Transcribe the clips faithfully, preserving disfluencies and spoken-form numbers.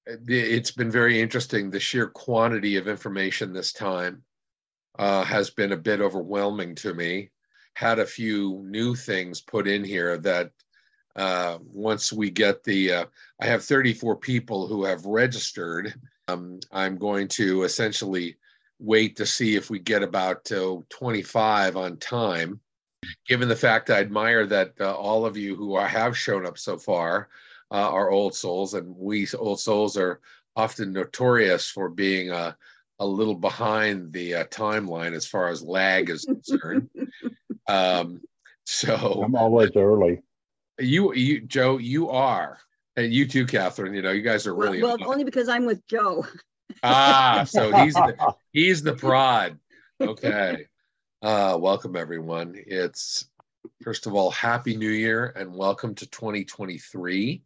it's been very interesting. The sheer quantity of information this time uh, has been a bit overwhelming to me. Had a few new things put in here that uh, once we get the, uh, I have thirty-four people who have registered. Um, I'm going to essentially wait to see if we get about uh, twenty-five on time, given the fact I admire that uh, all of you who are, have shown up so far uh, are old souls, and we old souls are often notorious for being uh, a little behind the uh, timeline as far as lag is concerned. um, so I'm always early. You, you, Joe, you are, and you too, Catherine. You know, you guys are really well, well only because I'm with Joe. ah. So he's the, he's the prod. Okay. Uh, welcome everyone. It's first of all, Happy New Year and welcome to twenty twenty-three.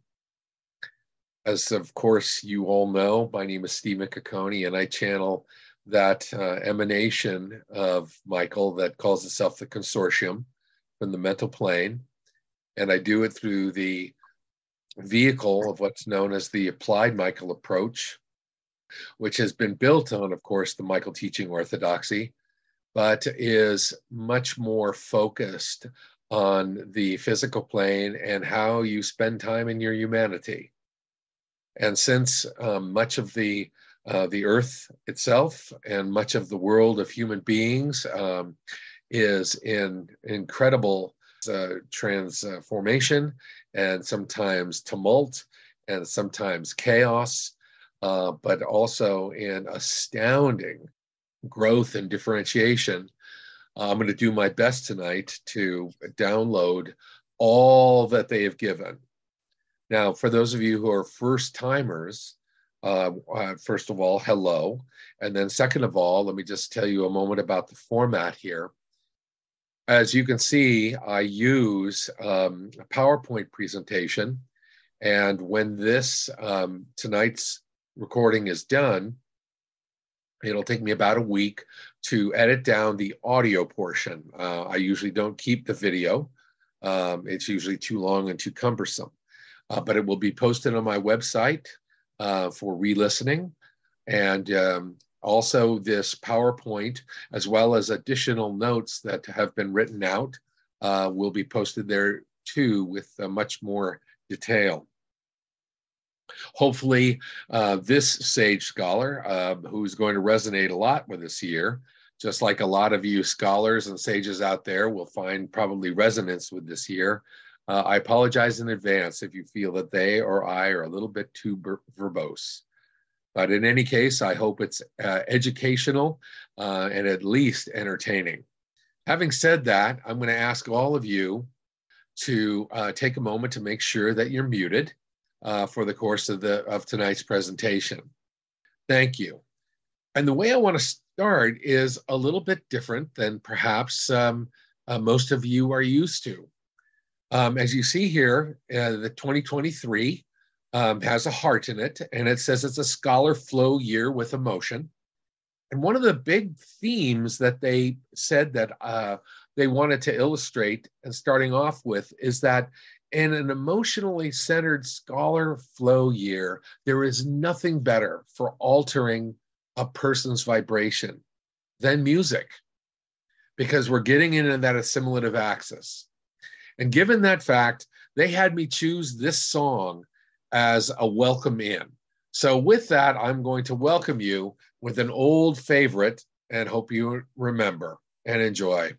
As of course you all know, my name is Steve McCacone, and I channel that uh, emanation of Michael that calls itself the Consortium from the mental plane. And I do it through the vehicle of what's known as the Applied Michael Approach, which has been built on, of course, the Michael Teaching Orthodoxy, but is much more focused on the physical plane and how you spend time in your humanity. And since um, much of the uh, the earth itself and much of the world of human beings um, is in incredible Uh, transformation and sometimes tumult and sometimes chaos, uh, but also in astounding growth and differentiation. Uh, I'm going to do my best tonight to download all that they have given. Now, for those of you who are first timers, uh, uh, first of all, hello. And then second of all, let me just tell you a moment about the format here. As you can see, I use um, a PowerPoint presentation, and when this um, tonight's recording is done, it'll take me about a week to edit down the audio portion. Uh, I usually don't keep the video. Um, it's usually too long and too cumbersome, uh, but it will be posted on my website uh, for re-listening. And um, also this PowerPoint, as well as additional notes that have been written out, uh, will be posted there too with uh, much more detail. Hopefully uh, this sage scholar, uh, who's going to resonate a lot with this year, just like a lot of you scholars and sages out there will find probably resonance with this year. Uh, I apologize in advance if you feel that they or I are a little bit too verbose. But in any case, I hope it's uh, educational uh, and at least entertaining. Having said that, I'm going to ask all of you to uh, take a moment to make sure that you're muted uh, for the course of, the, of tonight's presentation. Thank you. And the way I want to start is a little bit different than perhaps um, uh, most of you are used to. Um, as you see here, uh, the twenty twenty-three um, has a heart in it, and it says it's a scholar flow year with emotion. And one of the big themes that they said that uh, they wanted to illustrate, and starting off with, is that in an emotionally centered scholar flow year, there is nothing better for altering a person's vibration than music, because we're getting into that assimilative axis. And given that fact, they had me choose this song as a welcome in. So with that, I'm going to welcome you with an old favorite and hope you remember and enjoy.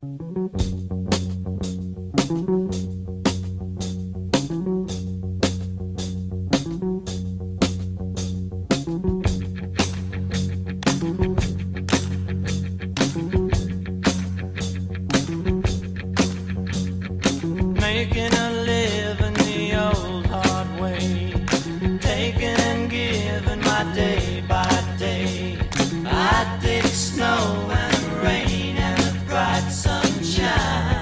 Making a living the old hard way, taking and giving my day by day. I did snow and rain and the bright sunshine.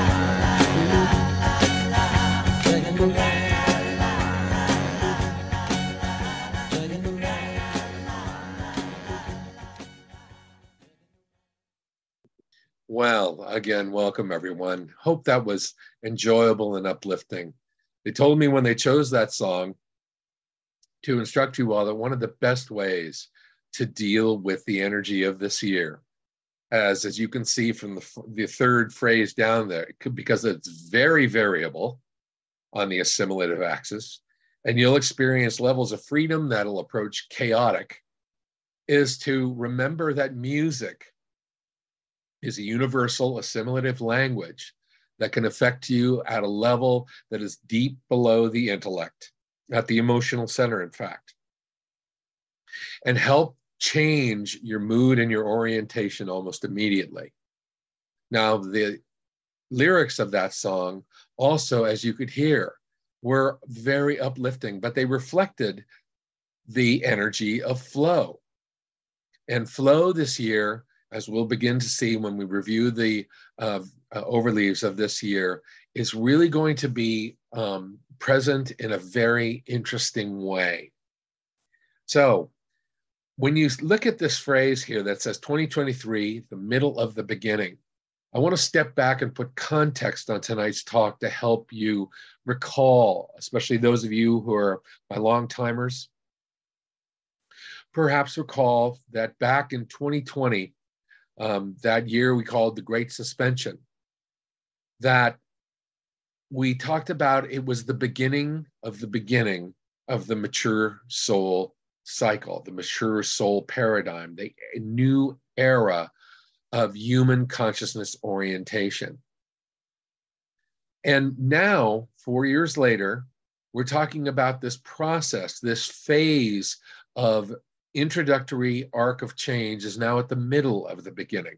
Well, again, welcome everyone. Hope that was enjoyable and uplifting. They told me when they chose that song to instruct you all that one of the best ways to deal with the energy of this year, as as you can see from the, the third phrase down there, it could, because it's very variable on the assimilative axis, and you'll experience levels of freedom that'll approach chaotic, is to remember that music is a universal assimilative language that can affect you at a level that is deep below the intellect, at the emotional center, in fact, and help change your mood and your orientation almost immediately. Now, the lyrics of that song also, as you could hear, were very uplifting, but they reflected the energy of flow. And flow this year, as we'll begin to see when we review the uh, uh, overleaves of this year, is really going to be um, present in a very interesting way. So when you look at this phrase here that says twenty twenty-three, the middle of the beginning, I want to step back and put context on tonight's talk to help you recall, especially those of you who are my long timers, perhaps recall that back in twenty twenty, Um, that year we called the Great Suspension, that we talked about it was the beginning of the beginning of the mature soul cycle, the mature soul paradigm, the new era of human consciousness orientation. And now, four years later, we're talking about this process, this phase of introductory arc of change is now at the middle of the beginning.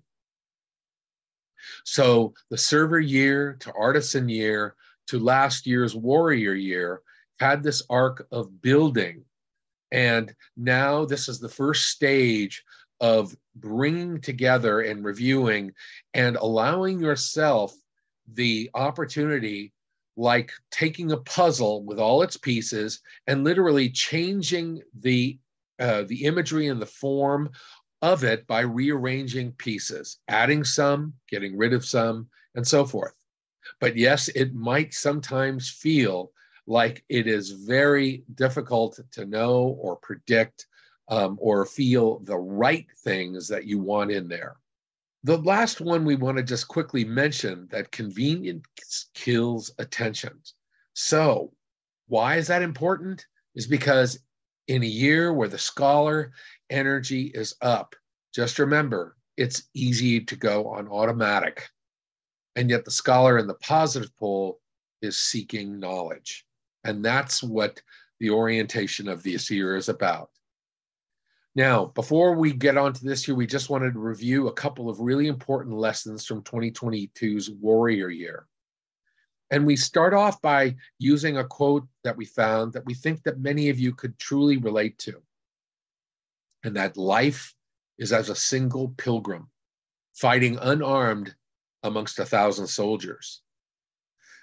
So the server year to artisan year to last year's warrior year had this arc of building. And now this is the first stage of bringing together and reviewing and allowing yourself the opportunity, like taking a puzzle with all its pieces and literally changing the Uh, the imagery and the form of it by rearranging pieces, adding some, getting rid of some, and so forth. But yes, it might sometimes feel like it is very difficult to know or predict um, or feel the right things that you want in there. The last one we want to just quickly mention, that convenience kills attention. So why is that important? Is because in a year where the scholar energy is up, just remember, it's easy to go on automatic. And yet the scholar in the positive pole is seeking knowledge. And that's what the orientation of this year is about. Now, before we get on to this year, we just wanted to review a couple of really important lessons from twenty twenty-two's warrior year. And we start off by using a quote that we found that we think that many of you could truly relate to. And that life is as a single pilgrim, fighting unarmed amongst a thousand soldiers.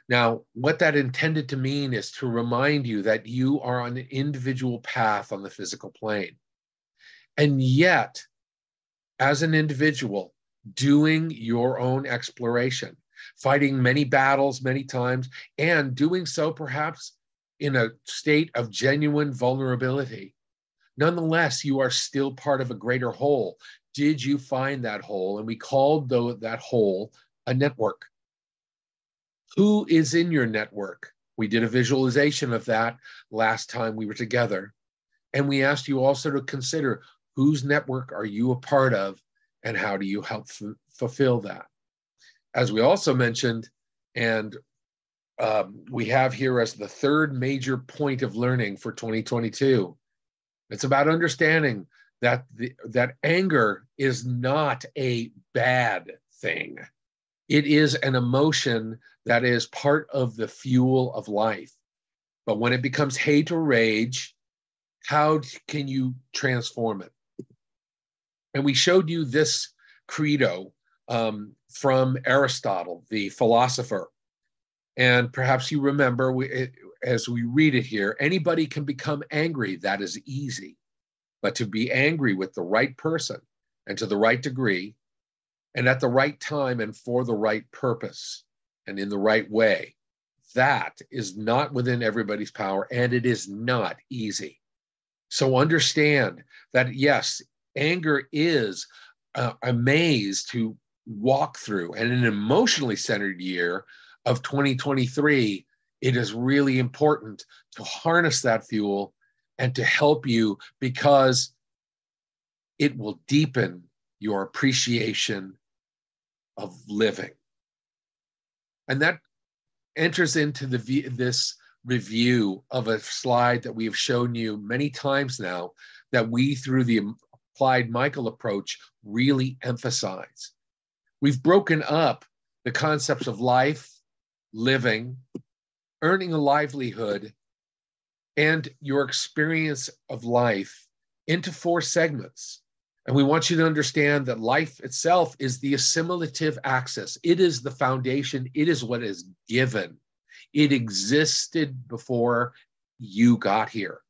Now, what that intended to mean is to remind you that you are on an individual path on the physical plane. And yet, as an individual, doing your own exploration, fighting many battles many times, and doing so perhaps in a state of genuine vulnerability. Nonetheless, you are still part of a greater whole. Did you find that whole? And we called though that whole a network. Who is in your network? We did a visualization of that last time we were together. And we asked you also to consider whose network are you a part of and how do you help f- fulfill that? As we also mentioned, and um, we have here as the third major point of learning for twenty twenty-two, it's about understanding that the, that anger is not a bad thing. It is an emotion that is part of the fuel of life. But when it becomes hate or rage, how can you transform it? And we showed you this credo um, from Aristotle, the philosopher. And perhaps you remember, we, it, as we read it here, anybody can become angry. That is easy. But to be angry with the right person and to the right degree and at the right time and for the right purpose and in the right way, that is not within everybody's power, and it is not easy. So understand that, yes, anger is uh, a maze to walk through. And in an emotionally centered year of twenty twenty-three, it is really important to harness that fuel and to help you, because it will deepen your appreciation of living. And that enters into the this review of a slide that we have shown you many times now, that we, through the Applied Michael approach, really emphasize. We've broken up the concepts of life, living, earning a livelihood, and your experience of life into four segments. And we want you to understand that life itself is the assimilative axis. It is the foundation. It is what is given. It existed before you got here.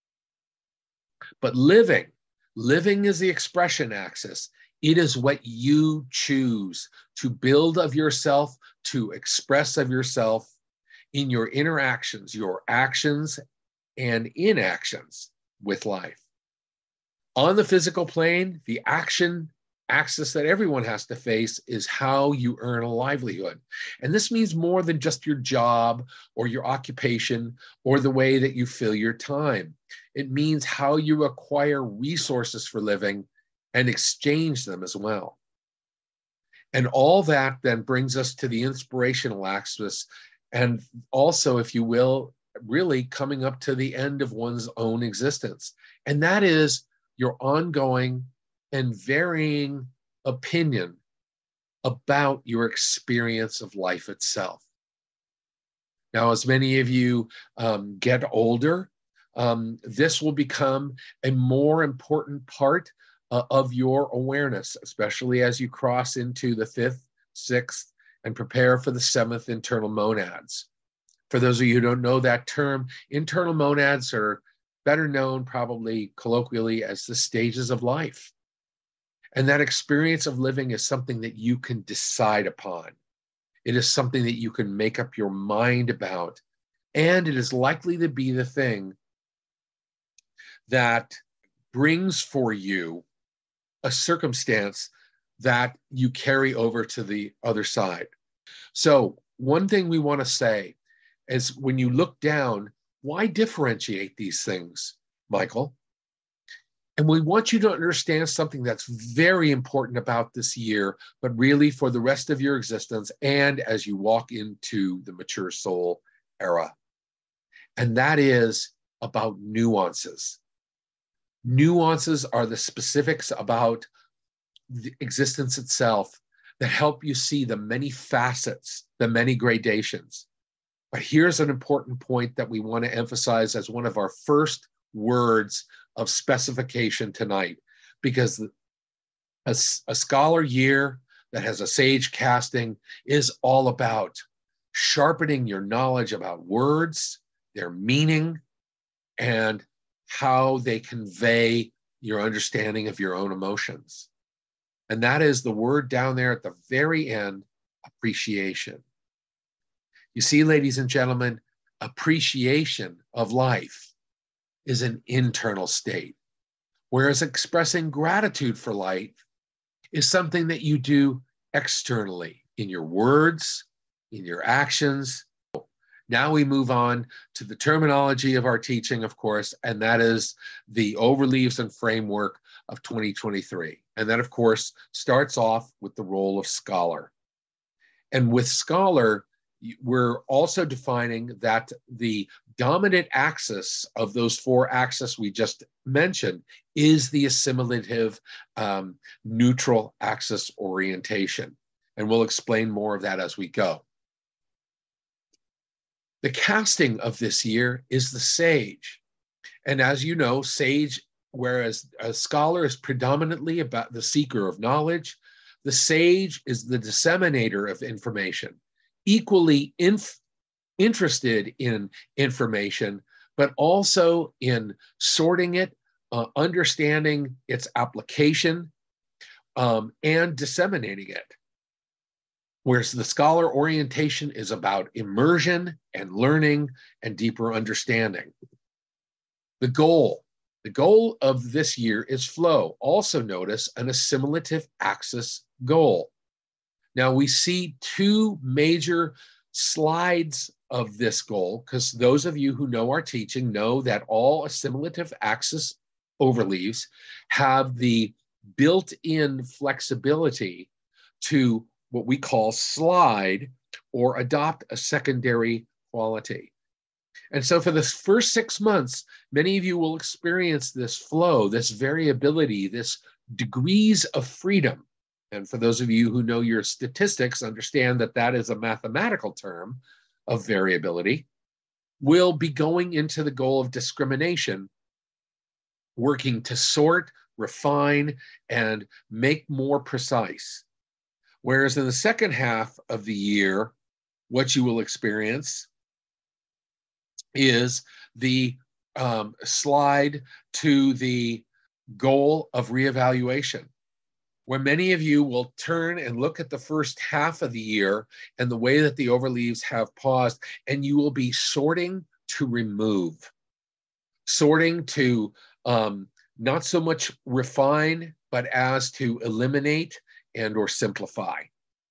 But living, living is the expression axis. It is what you choose to build of yourself, to express of yourself in your interactions, your actions and inactions with life. On the physical plane, the action axis that everyone has to face is how you earn a livelihood. And this means more than just your job or your occupation or the way that you fill your time. It means how you acquire resources for living and exchange them as well. And all that then brings us to the inspirational axis, and also, if you will, really coming up to the end of one's own existence. And that is your ongoing and varying opinion about your experience of life itself. Now, as many of you um, get older, um, this will become a more important part uh, of your awareness, especially as you cross into the fifth, sixth, and prepare for the seventh internal monads. For those of you who don't know that term, internal monads are better known probably colloquially as the stages of life. And that experience of living is something that you can decide upon. It is something that you can make up your mind about. And it is likely to be the thing that brings for you a circumstance that you carry over to the other side. So one thing we want to say is, when you look down, why differentiate these things, Michael? And we want you to understand something that's very important about this year, but really for the rest of your existence and as you walk into the mature soul era. And that is about nuances. Nuances are the specifics about the existence itself that help you see the many facets, the many gradations. But here's an important point that we want to emphasize as one of our first words of specification tonight, because a, a scholar year that has a sage casting is all about sharpening your knowledge about words, their meaning, and how they convey your understanding of your own emotions. And that is the word down there at the very end, appreciation. You see, ladies and gentlemen, appreciation of life is an internal state, whereas expressing gratitude for life is something that you do externally in your words, in your actions. Now we move on to the terminology of our teaching, of course, and that is the overleaves and framework of twenty twenty-three. And that, of course, starts off with the role of scholar. And with scholar, we're also defining that the dominant axis of those four axes we just mentioned is the assimilative um, neutral axis orientation. And we'll explain more of that as we go. The casting of this year is the sage. And as you know, sage, whereas a scholar is predominantly about the seeker of knowledge, the sage is the disseminator of information, equally inf- interested in information, but also in sorting it, uh, understanding its application, um, and disseminating it. Whereas the scholar orientation is about immersion and learning and deeper understanding. The goal, the goal of this year is flow. Also notice an assimilative axis goal. Now we see two major slides of this goal, because those of you who know our teaching know that all assimilative axis overleaves have the built-in flexibility to what we call slide or adopt a secondary quality. And so for the first six months, many of you will experience this flow, this variability, this degrees of freedom. And for those of you who know your statistics, understand that that is a mathematical term of variability. We'll be going into the goal of discrimination, working to sort, refine, and make more precise. Whereas in the second half of the year, what you will experience is the um, slide to the goal of reevaluation, where many of you will turn and look at the first half of the year and the way that the overleaves have paused, and you will be sorting to remove, sorting to um, not so much refine, but as to eliminate and or simplify.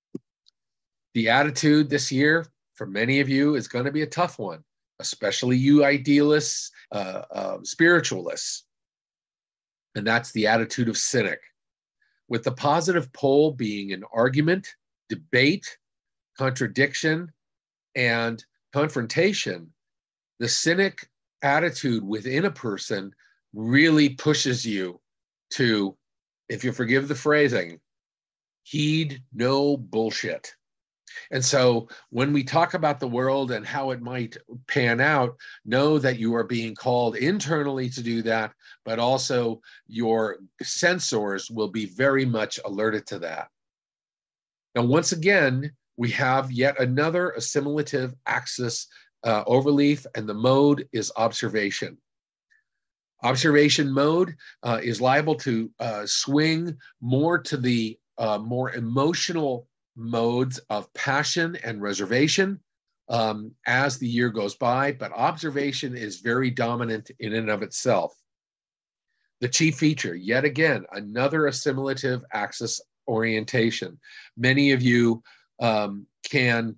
The attitude this year for many of you is going to be a tough one, especially you idealists, uh, uh, spiritualists. And that's the attitude of cynic, with the positive pole being an argument, debate, contradiction, and confrontation. The cynic attitude within a person really pushes you to, if you forgive the phrasing, heed no bullshit. And so when we talk about the world and how it might pan out, know that you are being called internally to do that, but also your sensors will be very much alerted to that. Now, once again, we have yet another assimilative axis uh, overleaf, and the mode is observation. Observation mode uh, is liable to uh, swing more to the uh, more emotional modes of passion and reservation um, as the year goes by, but observation is very dominant in and of itself. The chief feature, yet again, another assimilative axis orientation. Many of you um, can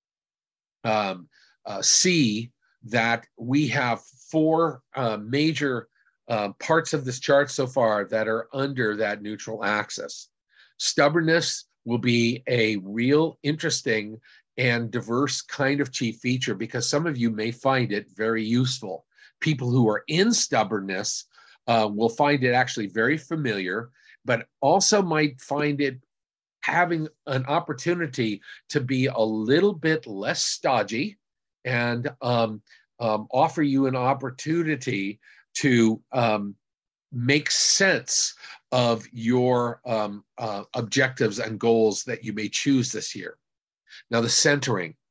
um, uh, see that we have four uh, major uh, parts of this chart so far that are under that neutral axis. Stubbornness will be a real interesting and diverse kind of chief feature, because some of you may find it very useful. People who are in stubbornness uh, will find it actually very familiar, but also might find it having an opportunity to be a little bit less stodgy and um, um, offer you an opportunity to um, make sense of your um, uh, objectives and goals that you may choose this year. Now, the centering.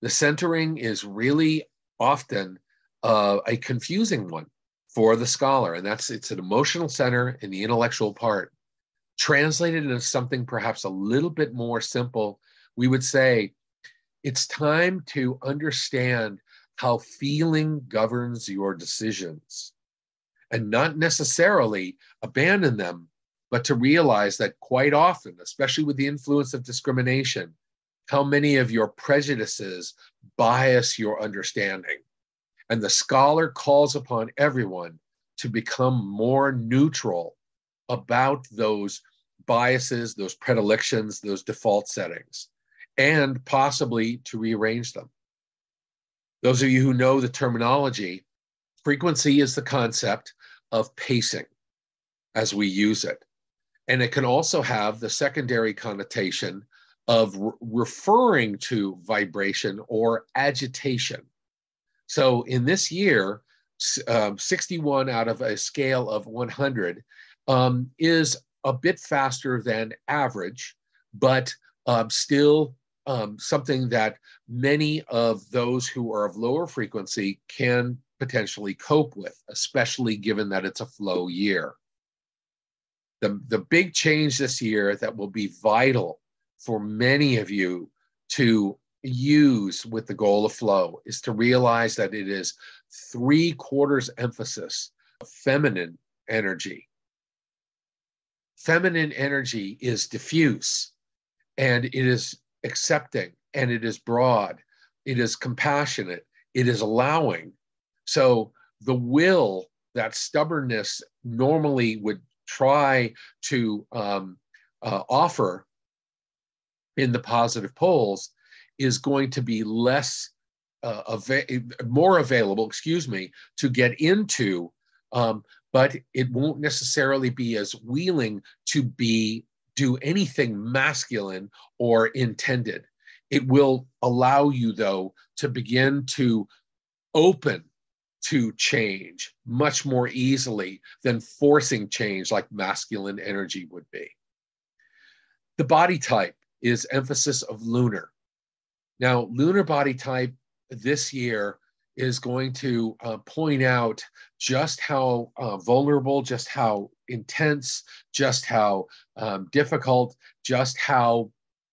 The centering is really often uh, a confusing one for the scholar, and that's it's an emotional center in the intellectual part. Translated into something perhaps a little bit more simple, we would say it's time to understand how feeling governs your decisions and not necessarily abandon them, but to realize that quite often, especially with the influence of discrimination, how many of your prejudices bias your understanding. And the scholar calls upon everyone to become more neutral about those biases, those predilections, those default settings, and possibly to rearrange them. Those of you who know the terminology, frequency is the concept of pacing as we use it. And it can also have the secondary connotation of re- referring to vibration or agitation. So in this year, um, sixty-one out of a scale of one hundred um, is a bit faster than average, but um, still um, something that many of those who are of lower frequency can potentially cope with, especially given that it's a flow year. The, the big change this year that will be vital for many of you to use with the goal of flow is to realize that it is three quarters emphasis of feminine energy. Feminine energy is diffuse, and it is accepting, and it is broad, it is compassionate, it is allowing. So the will, that stubbornness normally would try to um, uh, offer in the positive poles, is going to be less, uh, av- more available, excuse me, to get into, um, but it won't necessarily be as willing to be, do anything masculine or intended. It will allow you, though, to begin to open to change much more easily than forcing change like masculine energy would be. The body type is emphasis of lunar. Now, lunar body type this year is going to uh, point out just how uh, vulnerable, just how intense, just how um, difficult, just how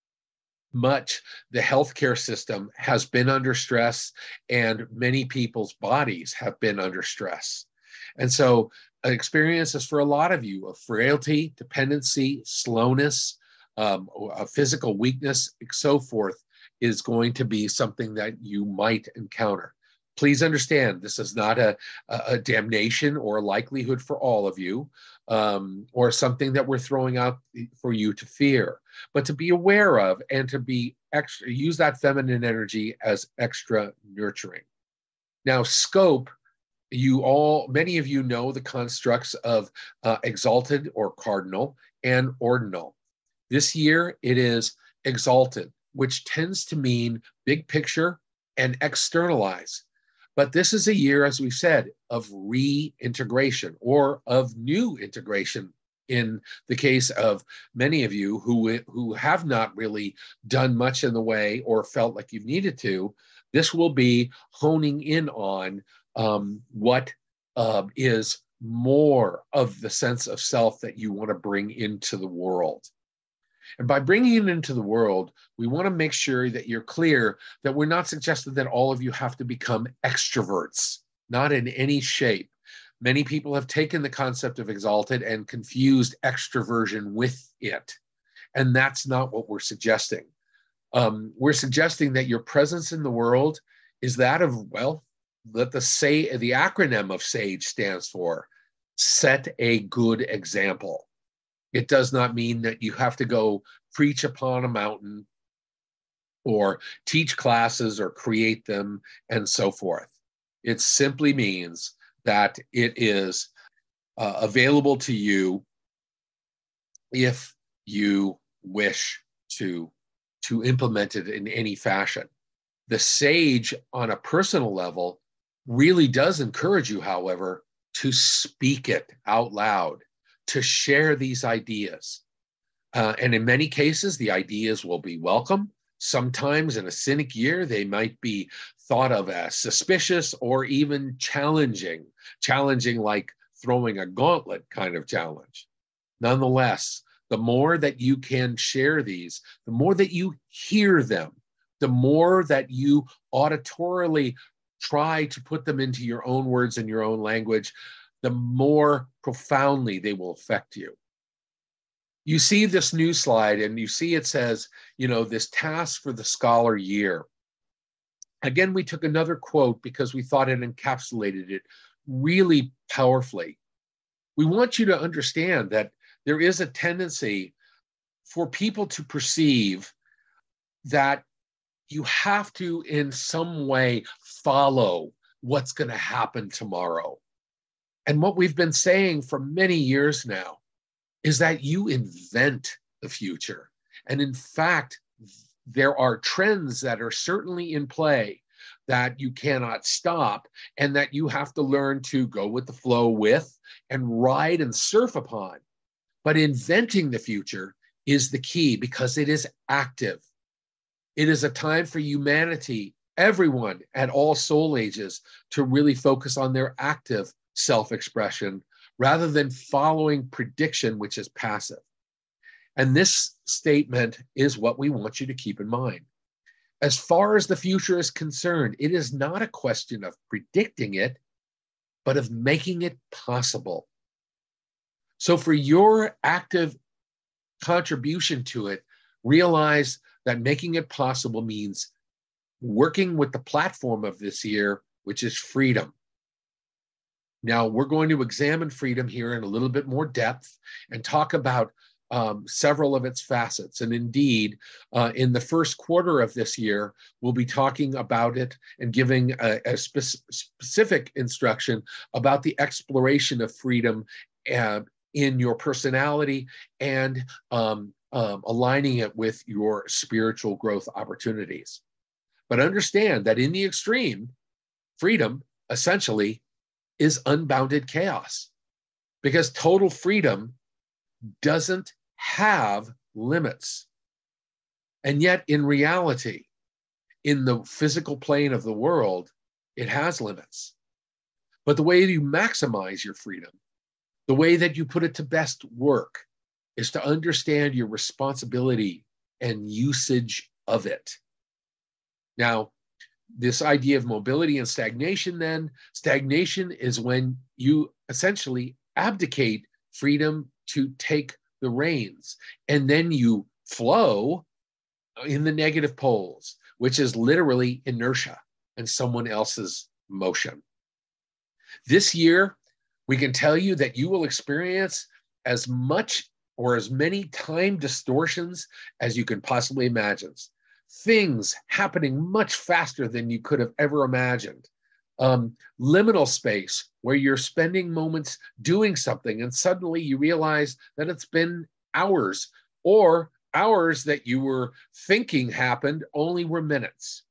much the healthcare system has been under stress, and many people's bodies have been under stress. And so experiences for a lot of you of frailty, dependency, slowness, um, a physical weakness, and so forth, is going to be something that you might encounter. Please understand, this is not a, a damnation or a likelihood for all of you, um, or something that we're throwing out for you to fear, but to be aware of and to be extra, use that feminine energy as extra nurturing. Now, scope, you all, many of you know the constructs of uh, exalted or cardinal and ordinal. This year, it is exalted, which tends to mean big picture and externalize. But this is a year, as we've said, of reintegration or of new integration in the case of many of you who, who have not really done much in the way or felt like you've needed to. This will be honing in on um, what uh, is more of the sense of self that you want to bring into the world. And by bringing it into the world, we want to make sure that you're clear that we're not suggesting that all of you have to become extroverts, not in any shape. Many people have taken the concept of exalted and confused extroversion with it. And that's not what we're suggesting. Um, we're suggesting that your presence in the world is that of, well, that the say the acronym of SAGE stands for set a good example. It does not mean that you have to go preach upon a mountain or teach classes or create them and so forth. It simply means that it is uh, available to you if you wish to, to implement it in any fashion. The SAGE on a personal level really does encourage you, however, to speak it out loud, to share these ideas. Uh, and in many cases, the ideas will be welcome. Sometimes in a cynic year, they might be thought of as suspicious or even challenging, challenging like throwing a gauntlet kind of challenge. Nonetheless, the more that you can share these, the more that you hear them, the more that you auditorily try to put them into your own words and your own language, the more profoundly they will affect you. You see this new slide and you see it says, you know, this task for the scholar year. Again, we took another quote because we thought it encapsulated it really powerfully. We want you to understand that there is a tendency for people to perceive that you have to, in some way, follow what's going to happen tomorrow. And what we've been saying for many years now is that you invent the future. And in fact, there are trends that are certainly in play that you cannot stop and that you have to learn to go with the flow with and ride and surf upon. But inventing the future is the key because it is active. It is a time for humanity, everyone at all soul ages, to really focus on their active self-expression rather than following prediction, which is passive. And this statement is what we want you to keep in mind. As far as the future is concerned, it is not a question of predicting it, but of making it possible. So for your active contribution to it, realize that making it possible means working with the platform of this year, which is freedom. Now, we're going to examine freedom here in a little bit more depth and talk about um, several of its facets. And indeed, uh, in the first quarter of this year, we'll be talking about it and giving a, a spe- specific instruction about the exploration of freedom uh, in your personality and um, um, aligning it with your spiritual growth opportunities. But understand that in the extreme, freedom essentially is unbounded chaos, because total freedom doesn't have limits. And yet in reality, in the physical plane of the world, it has limits. But the way you maximize your freedom, the way that you put it to best work, is to understand your responsibility and usage of it. Now, this idea of mobility and stagnation, then, stagnation is when you essentially abdicate freedom to take the reins, and then you flow in the negative poles, which is literally inertia and someone else's motion. This year, we can tell you that you will experience as much or as many time distortions as you can possibly imagine. Things happening much faster than you could have ever imagined. Um, liminal space where you're spending moments doing something and suddenly you realize that it's been hours, or hours that you were thinking happened only were minutes.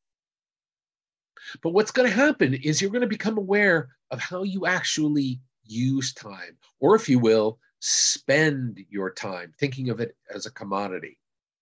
But what's going to happen is you're going to become aware of how you actually use time, or if you will, spend your time, thinking of it as a commodity.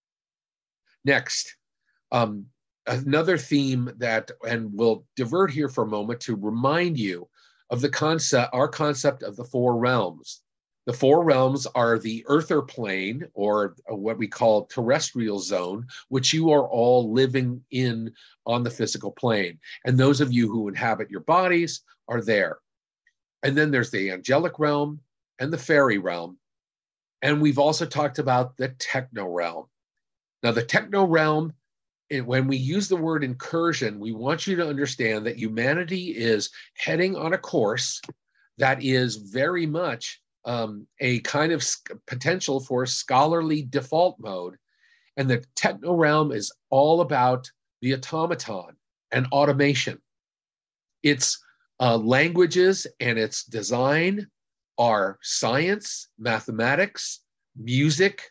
Next, um, another theme that, and we'll divert here for a moment to remind you of the concept, our concept of the four realms. The four realms are the earther plane, or what we call terrestrial zone, which you are all living in on the physical plane. And those of you who inhabit your bodies are there. And then there's the angelic realm and the fairy realm. And we've also talked about the techno realm. Now, the techno realm, when we use the word incursion, we want you to understand that humanity is heading on a course that is very much um, a kind of potential for scholarly default mode. And the techno realm is all about the automaton and automation. Its uh, languages and its design are science, mathematics, music,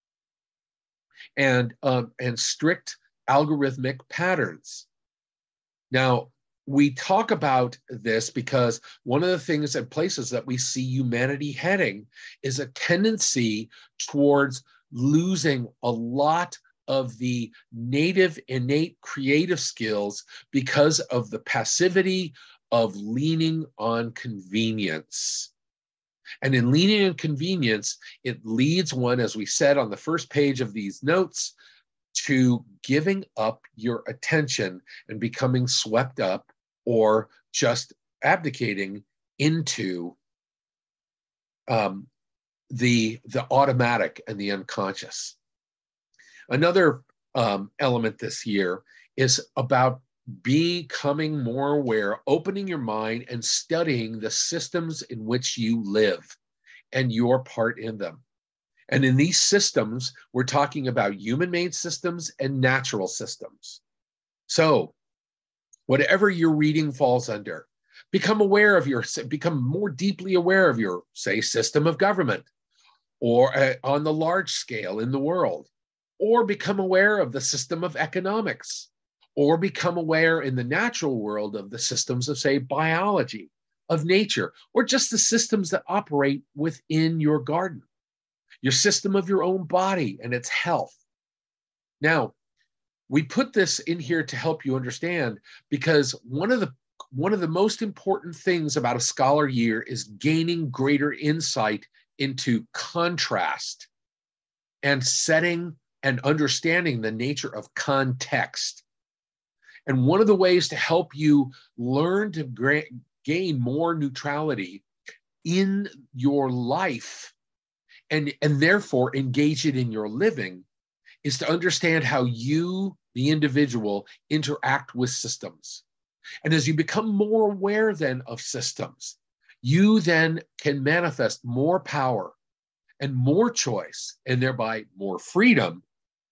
and, um, and strict algorithmic patterns. Now, we talk about this because one of the things and places that we see humanity heading is a tendency towards losing a lot of the native innate creative skills because of the passivity of leaning on convenience. And in leaning on convenience, it leads one, as we said on the first page of these notes, to giving up your attention and becoming swept up or just abdicating into um, the, the automatic and the unconscious. Another um, element this year is about becoming more aware, opening your mind and studying the systems in which you live and your part in them. And in these systems, we're talking about human-made systems and natural systems. So whatever your reading falls under, become aware of your, become more deeply aware of your, say, system of government, or uh, on the large scale in the world, or become aware of the system of economics, or become aware in the natural world of the systems of, say, biology, of nature, or just the systems that operate within your garden, your system of your own body and its health. Now, we put this in here to help you understand, because one of the one of the most important things about a scholar year is gaining greater insight into contrast and setting and understanding the nature of context. And one of the ways to help you learn to gra- gain more neutrality in your life and, and therefore engage it in your living is to understand how you, the individual, interact with systems. And as you become more aware then of systems, you then can manifest more power and more choice, and thereby more freedom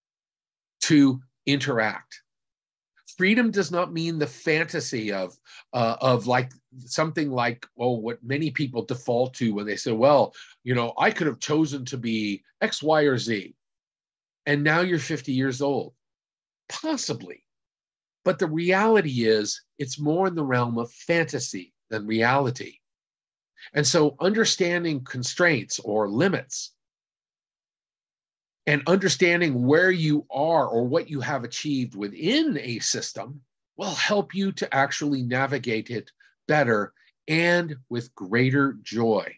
to interact. Freedom does not mean the fantasy of, uh, of like something like, oh, what many people default to when they say, well, you know, I could have chosen to be X, Y, or Z, and now you're fifty years old. Possibly. But the reality is it's more in the realm of fantasy than reality. And so understanding constraints or limits and understanding where you are or what you have achieved within a system will help you to actually navigate it better and with greater joy.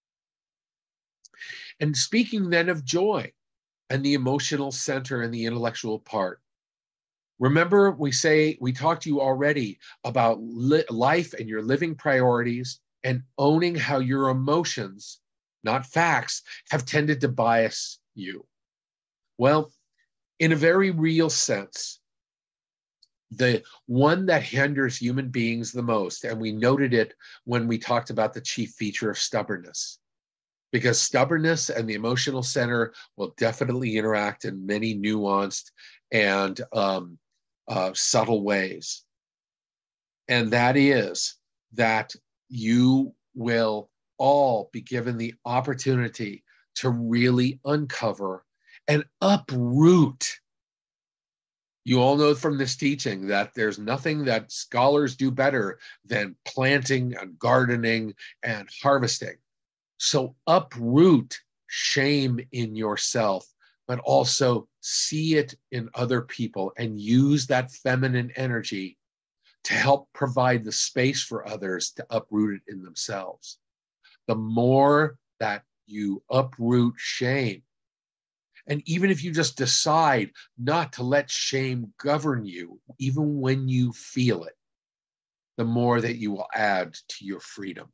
And speaking then of joy and the emotional center and the intellectual part, remember we say, we talked to you already about li- life and your living priorities and owning how your emotions, not facts, have tended to bias you. Well, in a very real sense, the one that hinders human beings the most, and we noted it when we talked about the chief feature of stubbornness, because stubbornness and the emotional center will definitely interact in many nuanced and um, uh, subtle ways. And that is that you will all be given the opportunity to really uncover and uproot. You all know from this teaching that there's nothing that scholars do better than planting and gardening and harvesting. So uproot shame in yourself, but also see it in other people and use that feminine energy to help provide the space for others to uproot it in themselves. The more that you uproot shame, and even if you just decide not to let shame govern you, even when you feel it, the more that you will add to your freedom.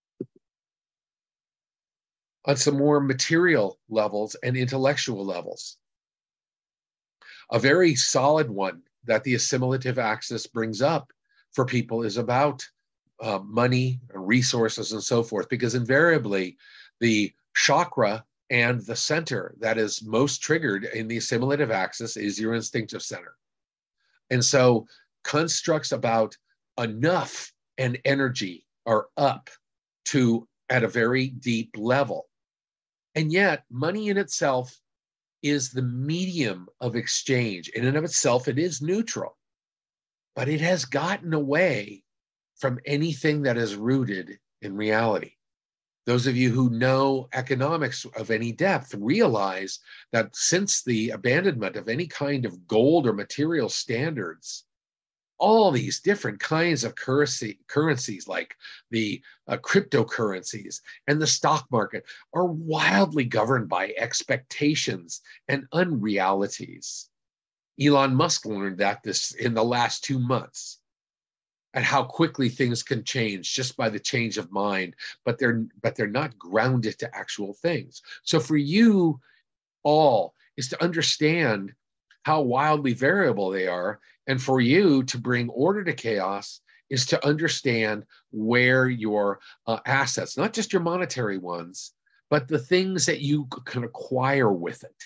On some more material levels and intellectual levels, a very solid one that the assimilative axis brings up for people is about uh, money, resources, and so forth, because invariably the chakra and the center that is most triggered in the assimilative axis is your instinctive center. And so constructs about enough and energy are up to at a very deep level. And yet money in itself is the medium of exchange. In and of itself, it is neutral, but it has gotten away from anything that is rooted in reality. Those of you who know economics of any depth realize that since the abandonment of any kind of gold or material standards, all these different kinds of currency, currencies like the uh, cryptocurrencies and the stock market are wildly governed by expectations and unrealities. Elon Musk learned that this in the last two months, and how quickly things can change just by the change of mind, but they're but they're not grounded to actual things. So for you all is to understand how wildly variable they are, and for you to bring order to chaos is to understand where your uh, assets, not just your monetary ones, but the things that you can acquire with it.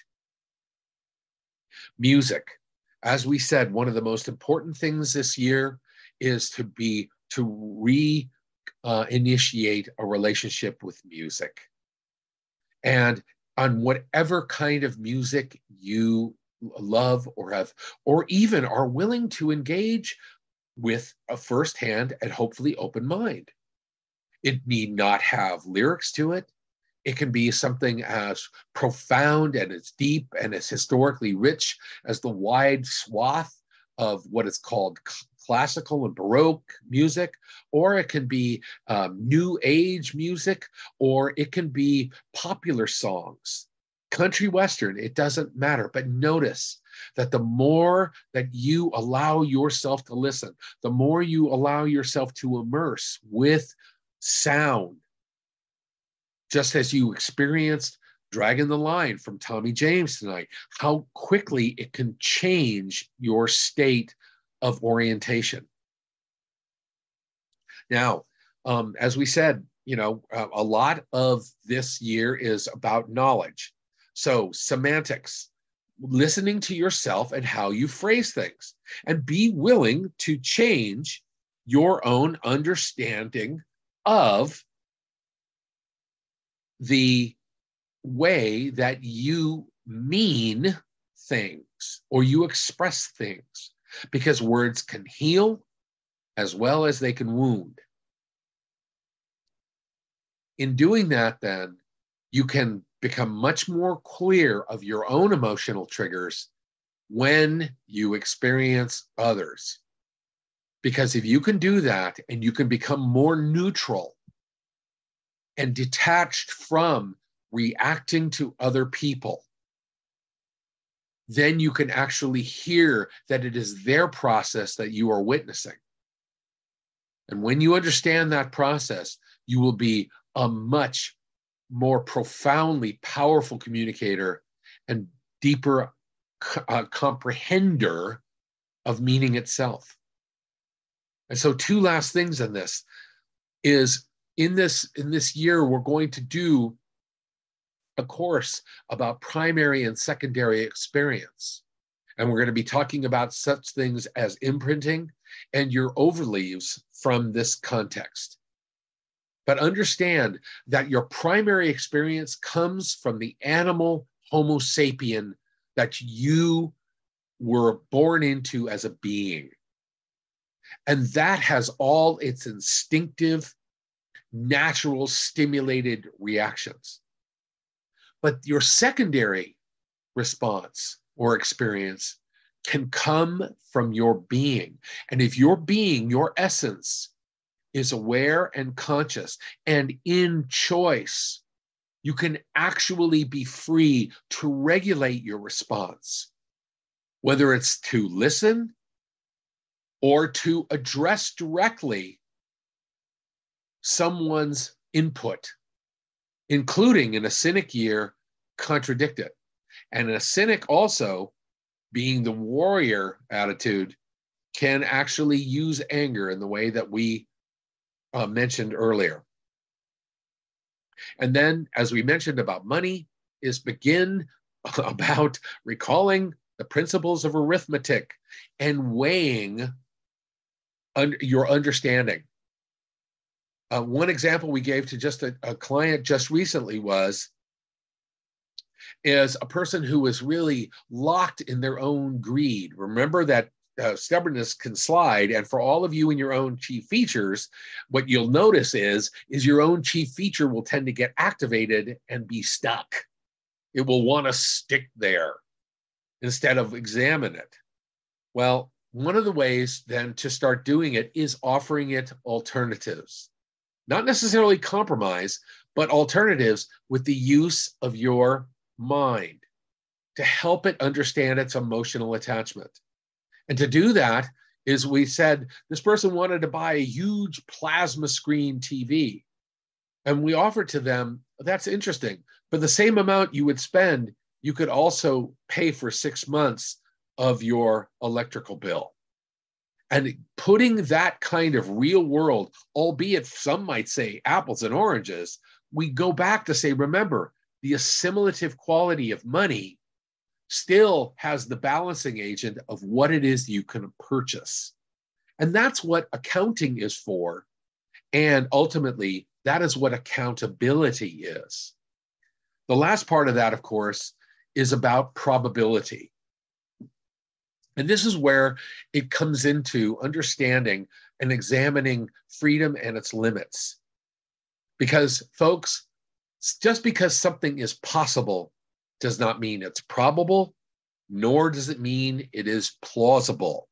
Music, as we said, one of the most important things this year is to be to re uh, initiate a relationship with music, and on whatever kind of music you love or have, or even are willing to engage with a firsthand and hopefully open mind. It need not have lyrics to it. It can be something as profound and as deep and as historically rich as the wide swath of what is called classical and Baroque music, or it can be um, new age music, or it can be popular songs, country western, it doesn't matter. But notice that the more that you allow yourself to listen, the more you allow yourself to immerse with sound, just as you experienced Dragging the Line from Tommy James tonight, how quickly it can change your state of orientation. Now, um, as we said, you know, uh, a lot of this year is about knowledge. So semantics, listening to yourself and how you phrase things, and be willing to change your own understanding of the way that you mean things or you express things, because words can heal as well as they can wound. In doing that, then, you can become much more clear of your own emotional triggers when you experience others. Because if you can do that and you can become more neutral and detached from reacting to other people, then you can actually hear that it is their process that you are witnessing. And when you understand that process, you will be a much more profoundly powerful communicator and deeper uh, comprehender of meaning itself. And so two last things in this is in this, in this year, we're going to do a course about primary and secondary experience. And we're going to be talking about such things as imprinting and your overleaves from this context. But understand that your primary experience comes from the animal Homo sapien that you were born into as a being. And that has all its instinctive, natural, stimulated reactions. But your secondary response or experience can come from your being. And if your being, your essence, is aware and conscious and in choice, you can actually be free to regulate your response, whether it's to listen or to address directly someone's input, including in a cynic year, contradict it. And a cynic also, being the warrior attitude, can actually use anger in the way that we uh, mentioned earlier. And then, as we mentioned about money, is begin about recalling the principles of arithmetic and weighing un- your understanding. Uh, one example we gave to just a, a client just recently was is a person who was really locked in their own greed. Remember that uh, stubbornness can slide. And for all of you in your own chief features, what you'll notice is, is your own chief feature will tend to get activated and be stuck. It will want to stick there instead of examine it. Well, one of the ways then to start doing it is offering it alternatives. Not necessarily compromise, but alternatives with the use of your mind to help it understand its emotional attachment. And to do that is, we said this person wanted to buy a huge plasma screen T V. And we offered to them, that's interesting, but the same amount you would spend, you could also pay for six months of your electrical bill. And putting that kind of real world, albeit some might say apples and oranges, we go back to say, remember, the assimilative quality of money still has the balancing agent of what it is you can purchase. And that's what accounting is for. And ultimately, that is what accountability is. The last part of that, of course, is about probability. And this is where it comes into understanding and examining freedom and its limits. Because, folks, just because something is possible does not mean it's probable, nor does it mean it is plausible.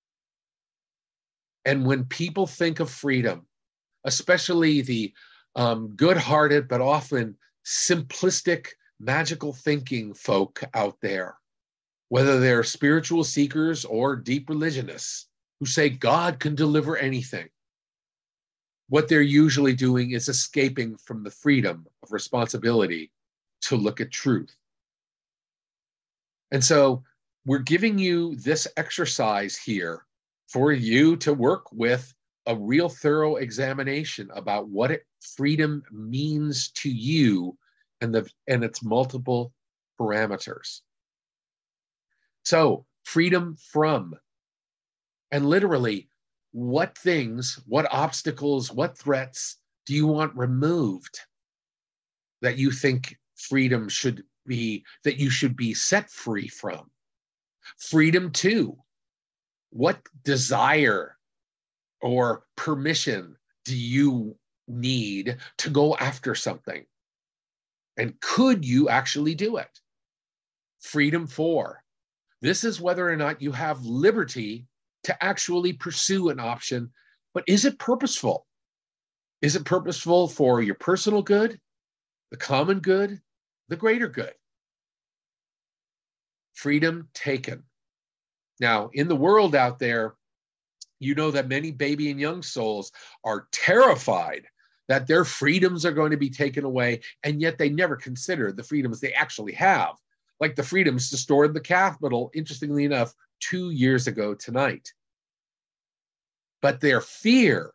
And when people think of freedom, especially the um, good-hearted but often simplistic, magical thinking folk out there, whether they're spiritual seekers or deep religionists who say God can deliver anything, what they're usually doing is escaping from the freedom of responsibility to look at truth. And so we're giving you this exercise here for you to work with a real thorough examination about what it, freedom means to you and, the, and its multiple parameters. So freedom from, and literally, what things, what obstacles, what threats do you want removed that you think freedom should be, that you should be set free from? Freedom to, what desire or permission do you need to go after something? And could you actually do it? Freedom for, this is whether or not you have liberty to actually pursue an option, but is it purposeful? Is it purposeful for your personal good, the common good, the greater good? Freedom taken. Now, in the world out there, you know that many baby and young souls are terrified that their freedoms are going to be taken away, and yet they never consider the freedoms they actually have, like the freedoms to store in the Capitol, interestingly enough, two years ago tonight. But their fear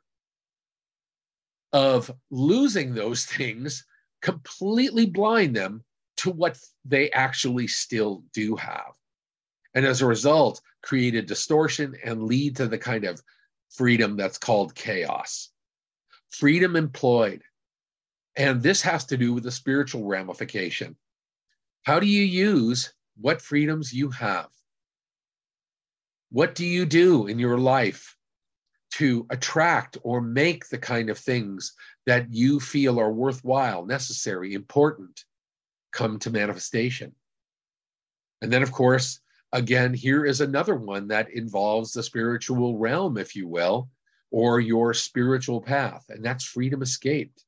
of losing those things completely blind them to what they actually still do have. And as a result, create a distortion and lead to the kind of freedom that's called chaos. Freedom employed. And this has to do with the spiritual ramification. How do you use what freedoms you have? What do you do in your life to attract or make the kind of things that you feel are worthwhile, necessary, important, come to manifestation? And then, of course, again, here is another one that involves the spiritual realm, if you will, or your spiritual path, and that's freedom escaped.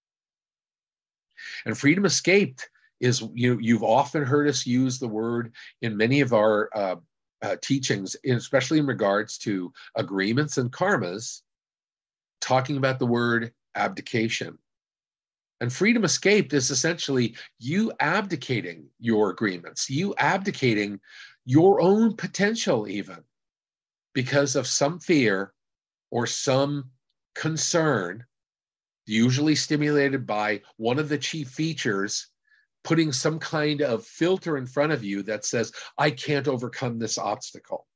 And freedom escaped is, you, you've often heard us use the word in many of our uh, uh, teachings, especially in regards to agreements and karmas, talking about the word abdication. And freedom escaped is essentially you abdicating your agreements, you abdicating your own potential even, because of some fear or some concern, usually stimulated by one of the chief features, putting some kind of filter in front of you that says, I can't overcome this obstacle.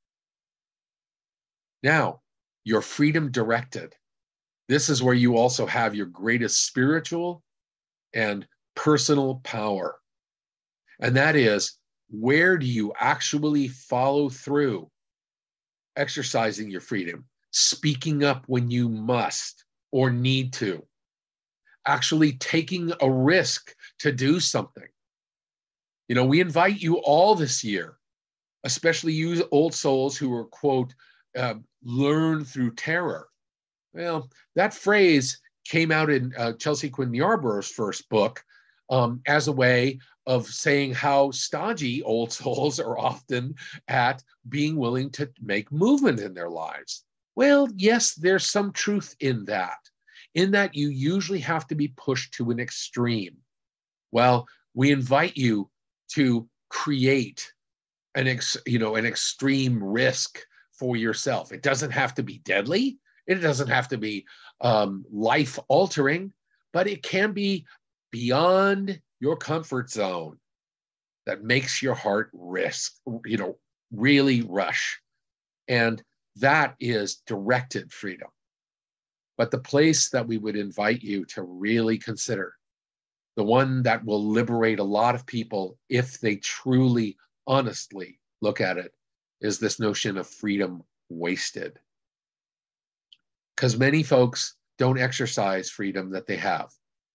Now, your freedom directed. This is where you also have your greatest spiritual and personal power. And that is, where do you actually follow through exercising your freedom, speaking up when you must or need to, actually taking a risk to do something. You know, we invite you all this year, especially you old souls who are, quote, uh, learn through terror. Well, that phrase came out in uh, Chelsea Quinn Yarborough's first book um, as a way of saying how stodgy old souls are often at being willing to make movement in their lives. Well, yes, there's some truth in that, in that you usually have to be pushed to an extreme. Well, we invite you to create an ex, you know, an extreme risk for yourself. It doesn't have to be deadly. It doesn't have to be um, life-altering, but it can be beyond your comfort zone that makes your heart risk, you know, really rush. And that is directed freedom. But the place that we would invite you to really consider, the one that will liberate a lot of people if they truly, honestly look at it, is this notion of freedom wasted. Because many folks don't exercise freedom that they have.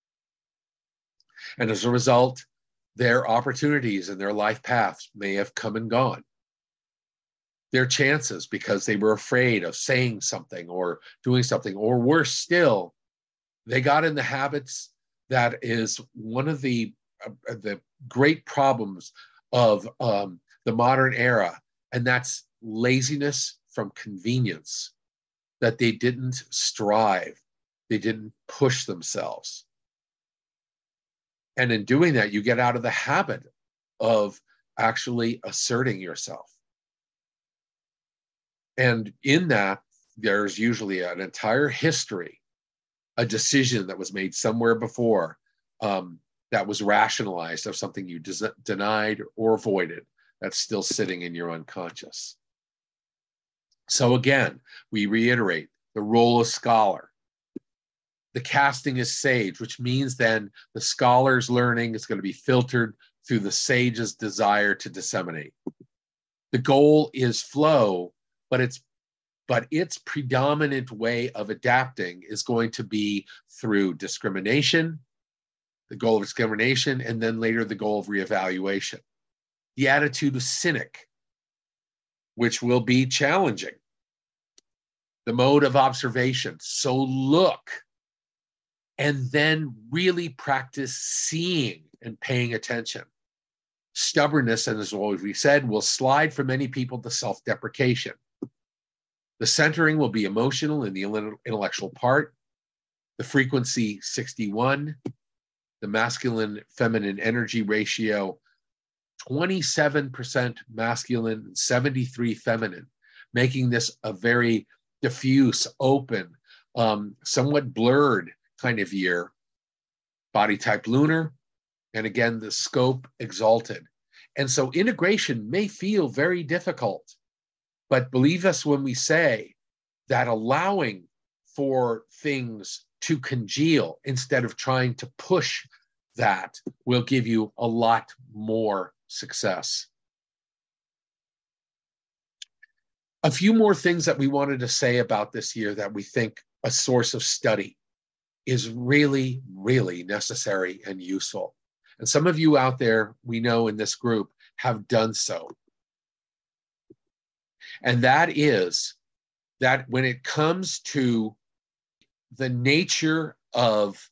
And as a result, their opportunities and their life paths may have come and gone. Their chances, because they were afraid of saying something or doing something, or worse still, they got in the habits that is one of the, uh, the great problems of um, the modern era, and that's laziness from convenience, that they didn't strive, they didn't push themselves. And in doing that, you get out of the habit of actually asserting yourself. And in that, there's usually an entire history, a decision that was made somewhere before um, that was rationalized of something you des- denied or avoided that's still sitting in your unconscious. So again, we reiterate the role of scholar. The casting is sage, which means then the scholar's learning is going to be filtered through the sage's desire to disseminate. The goal is flow, but its but its predominant way of adapting is going to be through discrimination, the goal of discrimination, and then later the goal of reevaluation. The attitude of cynic, which will be challenging. The mode of observation. So look, and then really practice seeing and paying attention. Stubbornness, and as always we said, will slide for many people to self-deprecation. The centering will be emotional in the intellectual part. The frequency sixty-one, the masculine-feminine energy ratio, twenty-seven percent masculine and seventy-three feminine, making this a very diffuse, open, um, somewhat blurred kind of year. Body type lunar, and again, the scope exalted. And so integration may feel very difficult, but believe us when we say that allowing for things to congeal instead of trying to push that will give you a lot more success. A few more things that we wanted to say about this year that we think a source of study is really, really necessary and useful. And some of you out there, we know in this group, have done so. And that is that when it comes to the nature of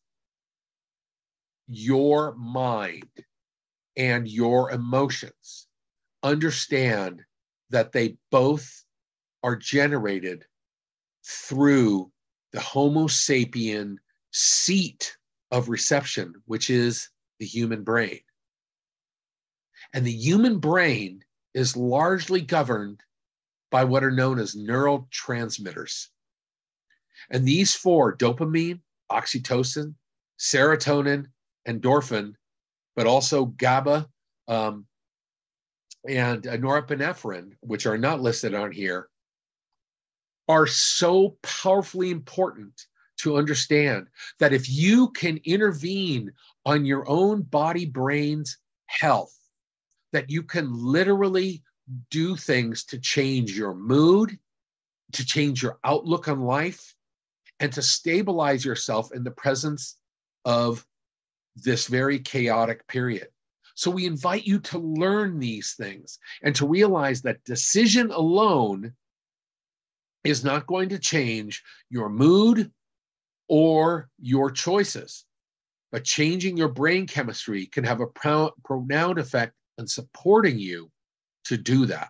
your mind and your emotions, understand that they both are generated through the Homo sapien seat of reception, which is the human brain. And the human brain is largely governed by what are known as neurotransmitters. And these four, dopamine, oxytocin, serotonin, endorphin, but also GABA um, and uh, norepinephrine, which are not listed on here, are so powerfully important to understand that if you can intervene on your own body, brain's health, that you can literally do things to change your mood, to change your outlook on life, and to stabilize yourself in the presence of this very chaotic period. So we invite you to learn these things and to realize that decision alone is not going to change your mood or your choices. But changing your brain chemistry can have a pro- profound effect on supporting you to do that.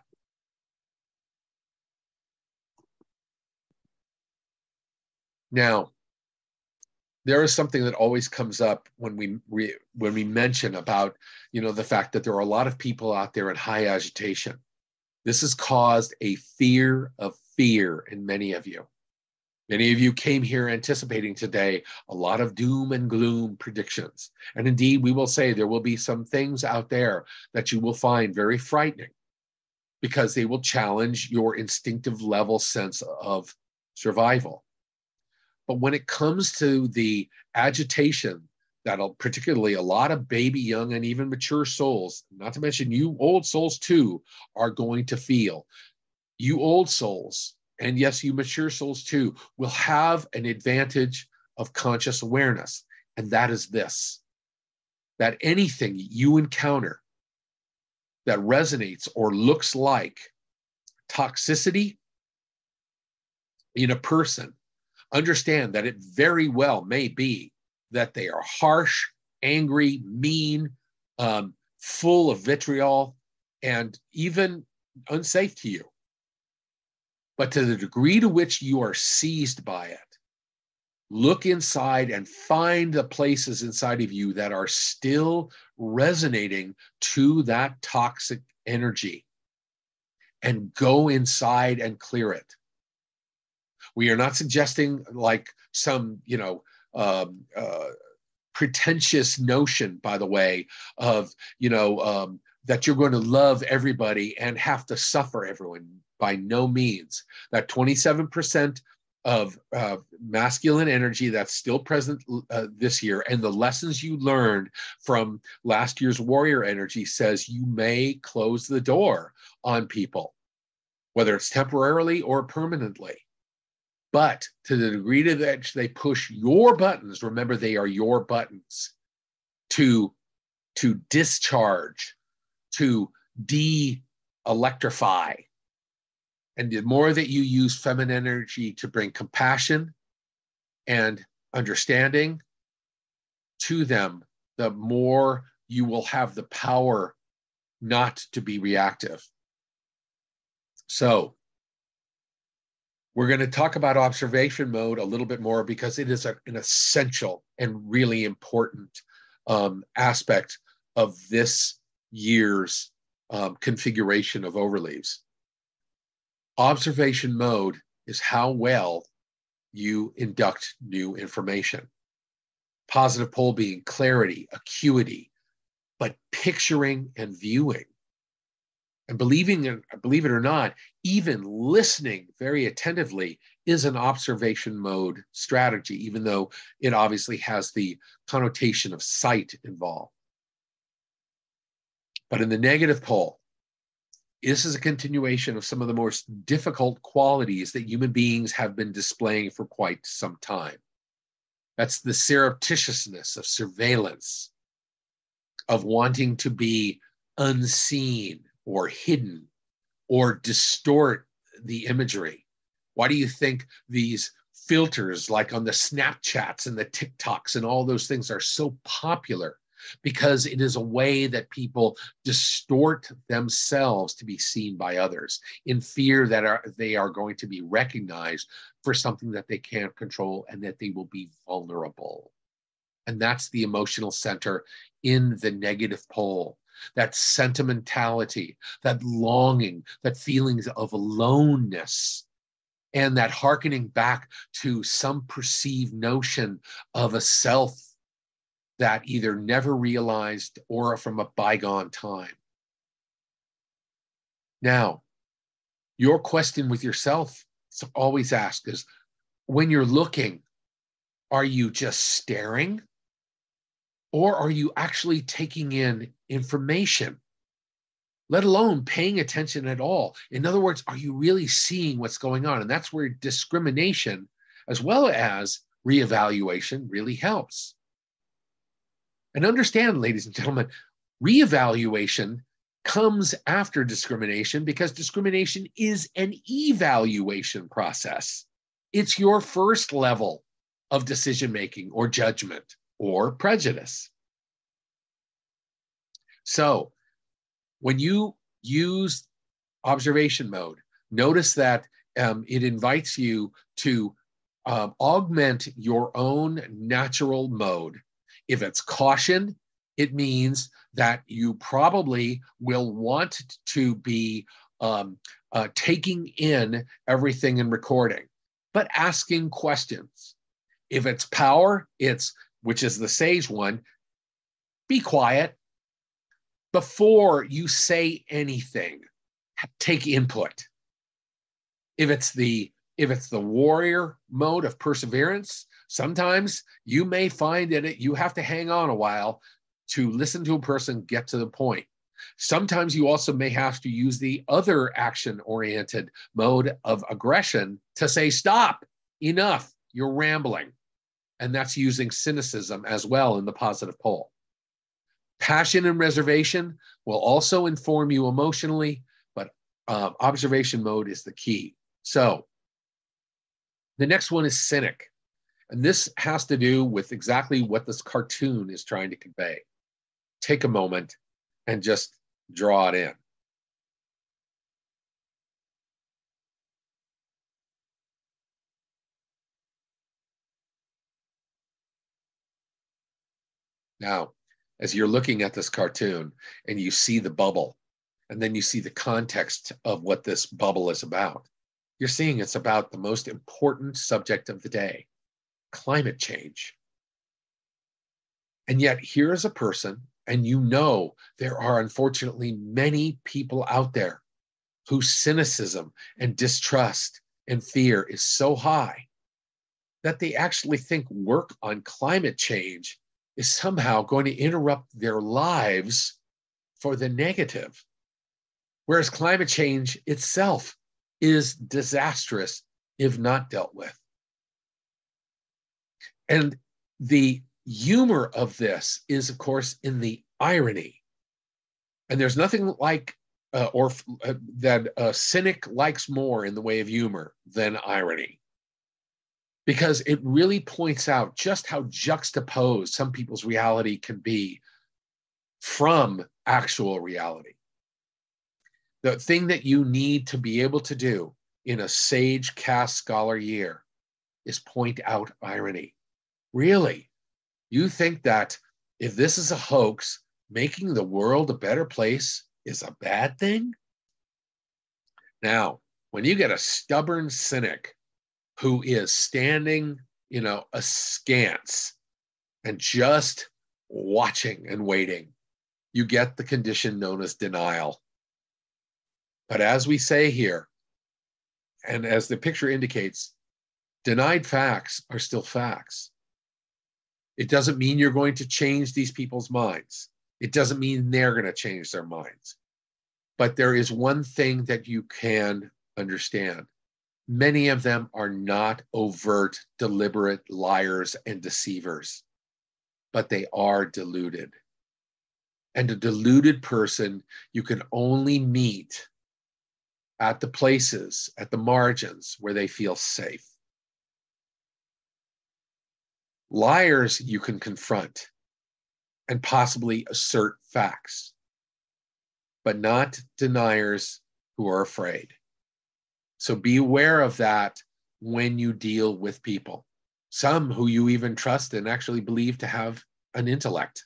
Now, there is something that always comes up when we re, when we mention about, you know, the fact that there are a lot of people out there in high agitation. This has caused a fear of fear in many of you. Many of you came here anticipating today a lot of doom and gloom predictions. And indeed, we will say there will be some things out there that you will find very frightening because they will challenge your instinctive level sense of survival. But when it comes to the agitation that'll particularly a lot of baby, young, and even mature souls, not to mention you old souls too, are going to feel, you old souls, and yes, you mature souls too, will have an advantage of conscious awareness. And that is this, that anything you encounter that resonates or looks like toxicity in a person, understand that it very well may be that they are harsh, angry, mean, um, full of vitriol, and even unsafe to you. But to the degree to which you are seized by it, look inside and find the places inside of you that are still resonating to that toxic energy and go inside and clear it. We are not suggesting like some, you know, um, uh, pretentious notion, by the way, of, you know, um, that you're going to love everybody and have to suffer everyone. By no means. That twenty-seven percent of uh, masculine energy that's still present uh, this year, and the lessons you learned from last year's warrior energy says you may close the door on people, whether it's temporarily or permanently. But to the degree to which they push your buttons, remember they are your buttons, to, to discharge, to de-electrify. And the more that you use feminine energy to bring compassion and understanding to them, the more you will have the power not to be reactive. So we're going to talk about observation mode a little bit more because it is a, an essential and really important um, aspect of this year's um, configuration of overleaves. Observation mode is how well you induct new information. Positive pole being clarity, acuity, but picturing and viewing. And believing in, believe it or not, even listening very attentively is an observation mode strategy, even though it obviously has the connotation of sight involved. But in the negative pole, this is a continuation of some of the most difficult qualities that human beings have been displaying for quite some time. That's the surreptitiousness of surveillance, of wanting to be unseen or hidden or distort the imagery. Why do you think these filters like on the Snapchats and the TikToks and all those things are so popular? Because it is a way that people distort themselves to be seen by others in fear that are, they are going to be recognized for something that they can't control and that they will be vulnerable. And that's the emotional center in the negative pole. That sentimentality, that longing, that feelings of aloneness, and that hearkening back to some perceived notion of a self that either never realized or from a bygone time. Now, your question with yourself to always ask is, when you're looking, are you just staring? Or are you actually taking in information? let alone paying attention at all. In other words, are you really seeing what's going on? And that's where discrimination, as well as reevaluation, really helps. And understand, ladies and gentlemen, reevaluation comes after discrimination because discrimination is an evaluation process. It's your first level of decision-making or judgment or prejudice. So when you use observation mode, notice that um, it invites you to um, augment your own natural mode. If it's caution, it means that you probably will want to be um, uh, taking in everything and recording, but asking questions. If it's power, it's, which is the sage one, be quiet. Before you say anything, take input. If it's the if it's the warrior mode of perseverance, sometimes you may find that it, you have to hang on a while to listen to a person get to the point. Sometimes you also may have to use the other action-oriented mode of aggression to say, stop, enough, you're rambling. And that's using cynicism as well in the positive pole. Passion and reservation will also inform you emotionally, but uh, observation mode is the key. So the next one is cynic. And this has to do with exactly what this cartoon is trying to convey. Take a moment and just draw it in. Now, as you're looking at this cartoon and you see the bubble, and then you see the context of what this bubble is about, you're seeing it's about the most important subject of the day, climate change. And yet here's a person, and you know there are unfortunately many people out there whose cynicism and distrust and fear is so high that they actually think work on climate change is somehow going to interrupt their lives for the negative. Whereas climate change itself is disastrous if not dealt with. And the humor of this is, of course, in the irony. And there's nothing like, uh, or uh, that a cynic likes more in the way of humor than irony. Because it really points out just how juxtaposed some people's reality can be from actual reality. The thing that you need to be able to do in a sage cast scholar year is point out irony. Really, you think that if this is a hoax, making the world a better place is a bad thing? Now, when you get a stubborn cynic who is standing, you know, askance and just watching and waiting, you get the condition known as denial. But as we say here, and as the picture indicates, denied facts are still facts. It doesn't mean you're going to change these people's minds. It doesn't mean they're going to change their minds. But there is one thing that you can understand. Many of them are not overt, deliberate liars and deceivers, but they are deluded. And a deluded person you can only meet at the places, at the margins where they feel safe. Liars you can confront and possibly assert facts, but not deniers who are afraid. So be aware of that when you deal with people, some who you even trust and actually believe to have an intellect.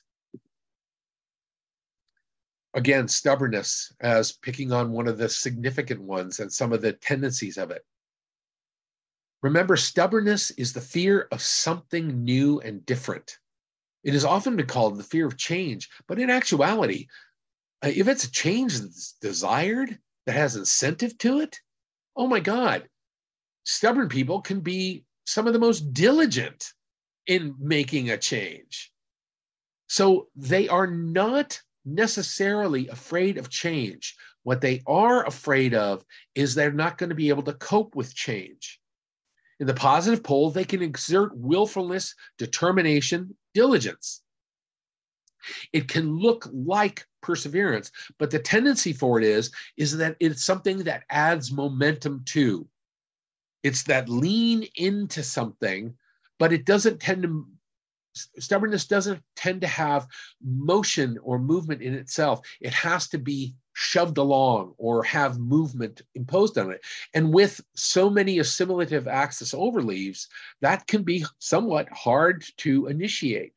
Again, stubbornness as picking on one of the significant ones and some of the tendencies of it. Remember, stubbornness is the fear of something new and different. It has often been called the fear of change, but in actuality, uh, if it's a change that's desired, that has incentive to it, oh my God, stubborn people can be some of the most diligent in making a change. So they are not necessarily afraid of change. What they are afraid of is they're not going to be able to cope with change. In the positive pole, they can exert willfulness, determination, diligence. It can look like perseverance, but the tendency for it is, is that it's something that adds momentum to. It's that lean into something, but it doesn't tend to, stubbornness doesn't tend to have motion or movement in itself. It has to be shoved along or have movement imposed on it. And with so many assimilative axis overleaves, that can be somewhat hard to initiate.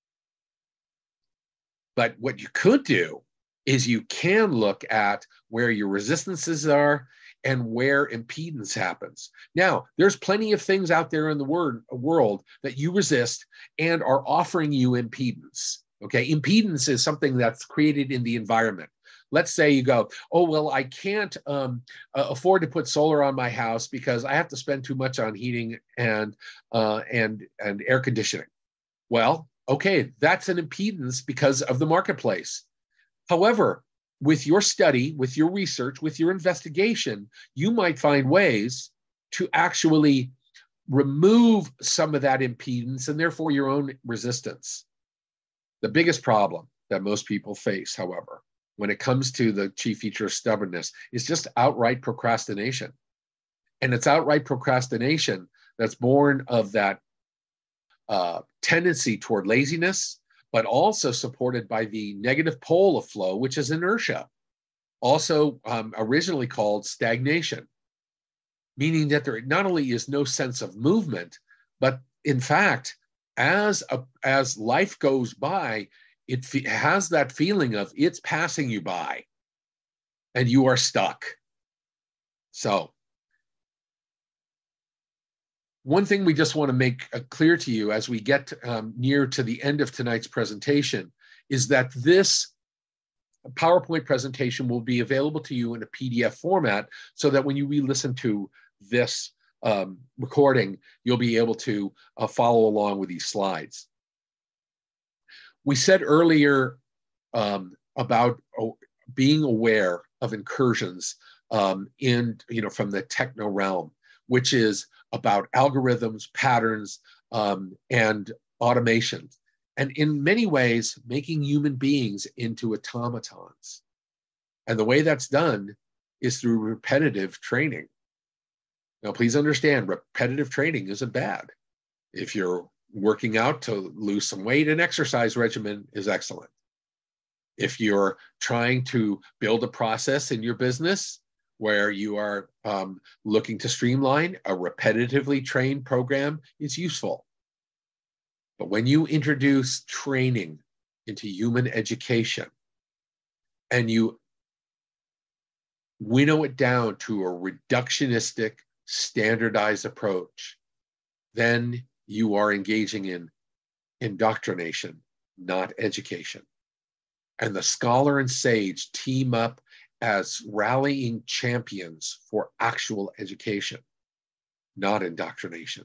But what you could do is you can look at where your resistances are and where impedance happens. Now, there's plenty of things out there in the word, world that you resist and are offering you impedance. Okay, impedance is something that's created in the environment. Let's say you go, oh, well, I can't um, uh, afford to put solar on my house because I have to spend too much on heating and uh, and and air conditioning. Well, okay, that's an impedance because of the marketplace. However, with your study, with your research, with your investigation, you might find ways to actually remove some of that impedance and therefore your own resistance. The biggest problem that most people face, however, when it comes to the chief feature of stubbornness is just outright procrastination. And it's outright procrastination that's born of that uh, tendency toward laziness, but also supported by the negative pole of flow, which is inertia, also um, originally called stagnation, meaning that there not only is no sense of movement, but in fact, as, a, as life goes by, it fe- has that feeling of it's passing you by and you are stuck. So one thing we just want to make uh, clear to you as we get um, near to the end of tonight's presentation is that this PowerPoint presentation will be available to you in a P D F format so that when you re-listen to this um, recording, you'll be able to uh, follow along with these slides. We said earlier um, about oh, being aware of incursions um, in, you know, from the techno realm, which is about algorithms, patterns, um, and automation. And in many ways, making human beings into automatons. And the way that's done is through repetitive training. Now, please understand, repetitive training isn't bad. If you're working out to lose some weight, an exercise regimen is excellent. If you're trying to build a process in your business where you are um, looking to streamline, a repetitively trained program is useful. But when you introduce training into human education and you winnow it down to a reductionistic, standardized approach, then you are engaging in indoctrination, not education. And the scholar and sage team up as rallying champions for actual education, not indoctrination.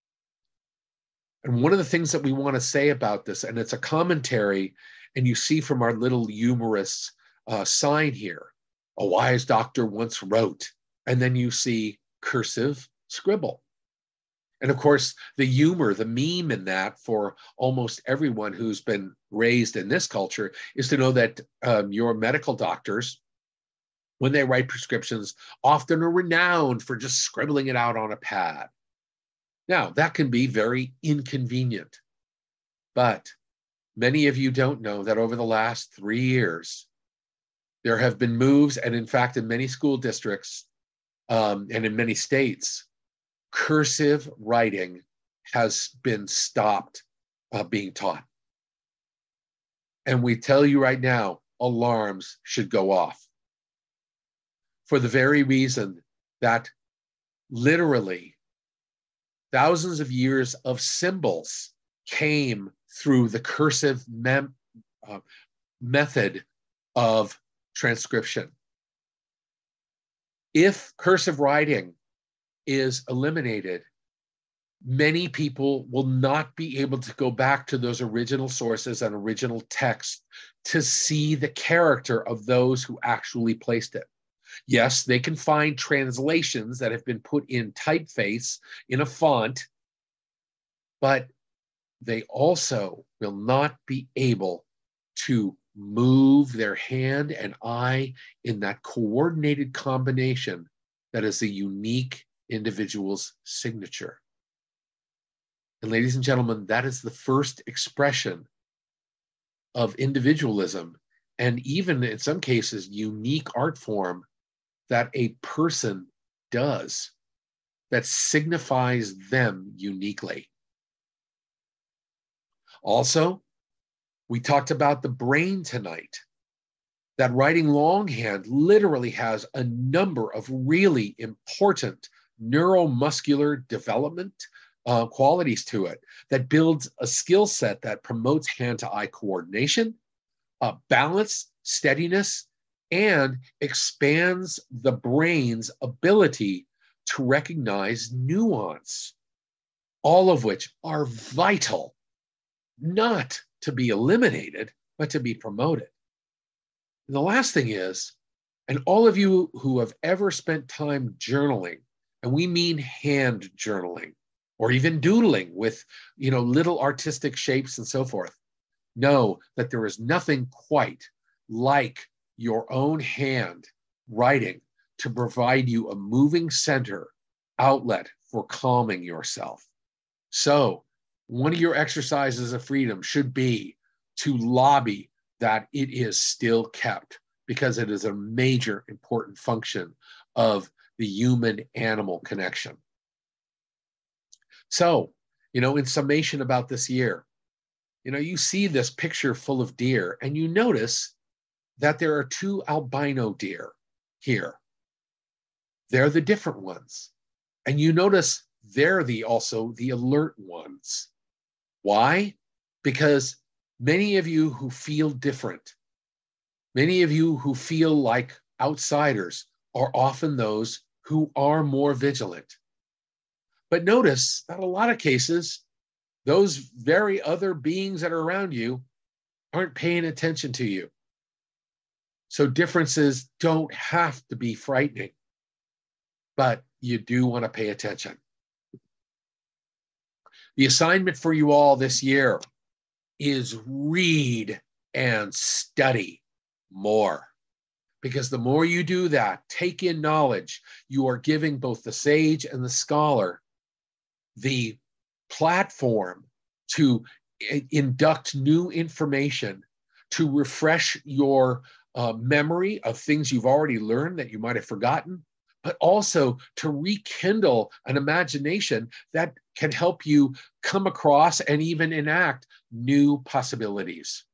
And one of the things that we want to say about this, and it's a commentary, and you see from our little humorous uh, sign here, a wise doctor once wrote, and then you see cursive scribble. And of course, the humor, the meme in that for almost everyone who's been raised in this culture is to know that um, your medical doctors, when they write prescriptions, often are renowned for just scribbling it out on a pad. Now, that can be very inconvenient, but many of you don't know that over the last three years, there have been moves, and in fact, in many school districts um, and in many states, cursive writing has been stopped uh, being taught. And we tell you right now, alarms should go off for the very reason that literally thousands of years of symbols came through the cursive mem- uh, method of transcription. If cursive writing is eliminated, many people will not be able to go back to those original sources and original texts to see the character of those who actually placed it. Yes, they can find translations that have been put in typeface in a font, but they also will not be able to move their hand and eye in that coordinated combination that is a unique individual's signature. And ladies and gentlemen, that is the first expression of individualism, and even in some cases, unique art form that a person does that signifies them uniquely. Also, we talked about the brain tonight, that writing longhand literally has a number of really important neuromuscular development uh, qualities to it that builds a skill set that promotes hand-to-eye coordination, uh, balance, steadiness, and expands the brain's ability to recognize nuance, all of which are vital, not to be eliminated, but to be promoted. And the last thing is, and all of you who have ever spent time journaling, and we mean hand journaling, or even doodling with, you know, little artistic shapes and so forth, know that there is nothing quite like your own hand writing to provide you a moving center outlet for calming yourself. So one of your exercises of freedom should be to lobby that it is still kept, because it is a major important function of the human-animal connection. So, you know, in summation about this year, you know, you see this picture full of deer, and you notice that there are two albino deer here. They're the different ones. And you notice they're the also the alert ones. Why? Because many of you who feel different, many of you who feel like outsiders, are often those who are more vigilant. But notice that a lot of cases, those very other beings that are around you aren't paying attention to you. So differences don't have to be frightening, but you do want to pay attention. The assignment for you all this year is read and study more. Because the more you do that, take in knowledge, you are giving both the sage and the scholar the platform to induct new information, to refresh your uh, memory of things you've already learned that you might have forgotten, but also to rekindle an imagination that can help you come across and even enact new possibilities.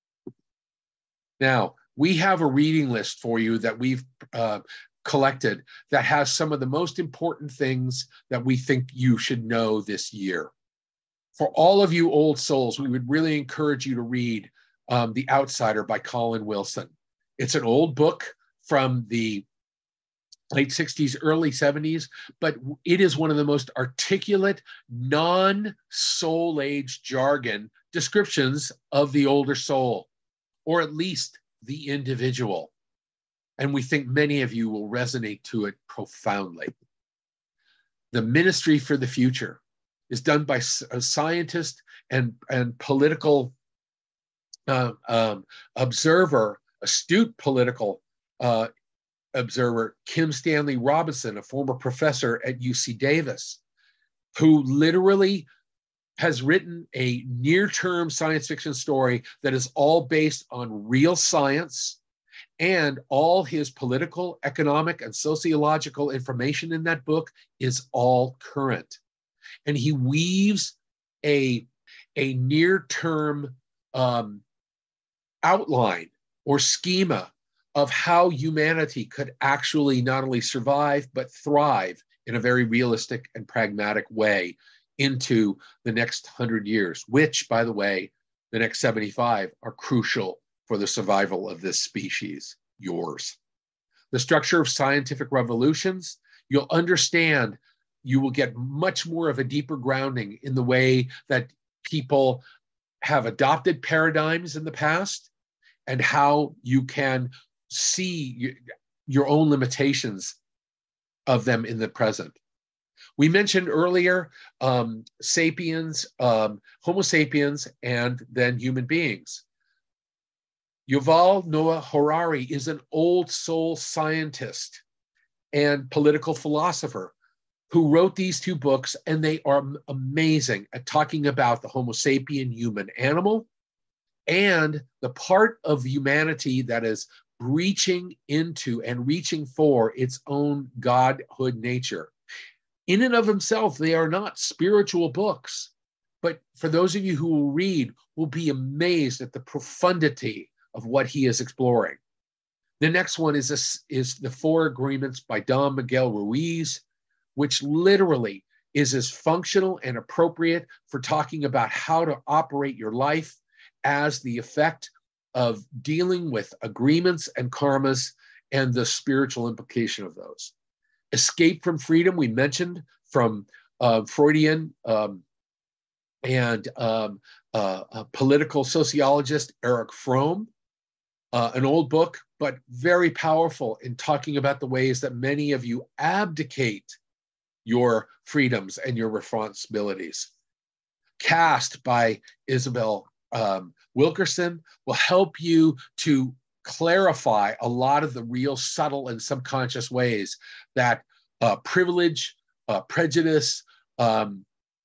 Now, we have a reading list for you that we've uh, collected that has some of the most important things that we think you should know this year. For all of you old souls, we would really encourage you to read um, The Outsider by Colin Wilson. It's an old book from the late sixties, early seventies, but it is one of the most articulate, non-soul age jargon descriptions of the older soul, or at least the individual. And we think many of you will resonate to it profoundly. The Ministry for the Future is done by a scientist and, and political uh, um, observer, astute political uh, observer, Kim Stanley Robinson, a former professor at U C Davis, who literally has written a near-term science fiction story that is all based on real science, and all his political, economic, and sociological information in that book is all current. And he weaves a, a near-term um, outline or schema of how humanity could actually not only survive, but thrive in a very realistic and pragmatic way into the next hundred years, which, by the way, the next seventy-five are crucial for the survival of this species, yours. The structure of scientific revolutions, you'll understand you will get much more of a deeper grounding in the way that people have adopted paradigms in the past and how you can see your own limitations of them in the present. We mentioned earlier um, sapiens, um, Homo sapiens, and then human beings. Yuval Noah Harari is an old soul scientist and political philosopher who wrote these two books, and they are amazing at talking about the Homo sapien human animal and the part of humanity that is reaching into and reaching for its own godhood nature. In and of themselves, they are not spiritual books, but for those of you who will read, will be amazed at the profundity of what he is exploring. The next one is, this, is The Four Agreements by Don Miguel Ruiz, which literally is as functional and appropriate for talking about how to operate your life as the effect of dealing with agreements and karmas and the spiritual implication of those. Escape from Freedom, we mentioned, from uh, Freudian um, and um, uh, a political sociologist Erich Fromm, uh, an old book, but very powerful in talking about the ways that many of you abdicate your freedoms and your responsibilities. Cast by Isabel um, Wilkerson will help you to clarify a lot of the real subtle and subconscious ways that uh, privilege, uh, prejudice, um,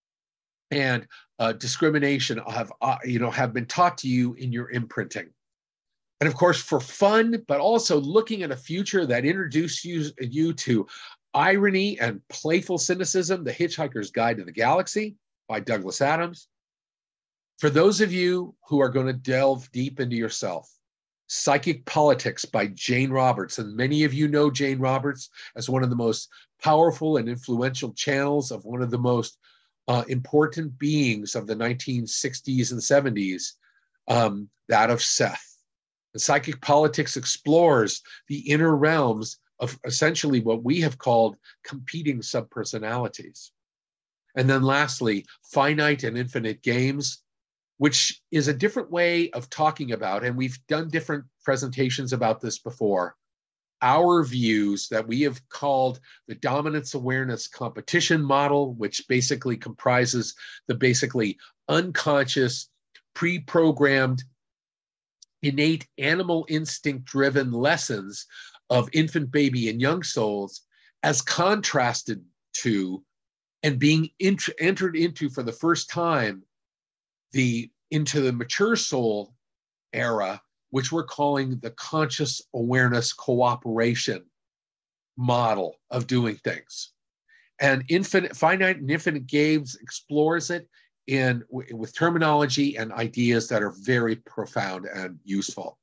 and uh, discrimination have, uh, you know, have been taught to you in your imprinting. And of course, for fun, but also looking at a future that introduces you, you to irony and playful cynicism, The Hitchhiker's Guide to the Galaxy by Douglas Adams. For those of you who are going to delve deep into yourself, Psychic Politics by Jane Roberts. And many of you know Jane Roberts as one of the most powerful and influential channels of one of the most uh, important beings of the nineteen sixties and seventies, um, that of Seth. The Psychic Politics explores the inner realms of essentially what we have called competing subpersonalities. And then lastly, Finite and Infinite Games, which is a different way of talking about, and we've done different presentations about this before, our views that we have called the dominance awareness competition model, which basically comprises the basically unconscious, pre-programmed, innate animal instinct-driven lessons of infant, baby, and young souls, as contrasted to and being int- entered into for the first time the into the mature soul era, which we're calling the conscious awareness cooperation model of doing things. And infinite, Finite and Infinite Games explores it in with terminology and ideas that are very profound and useful.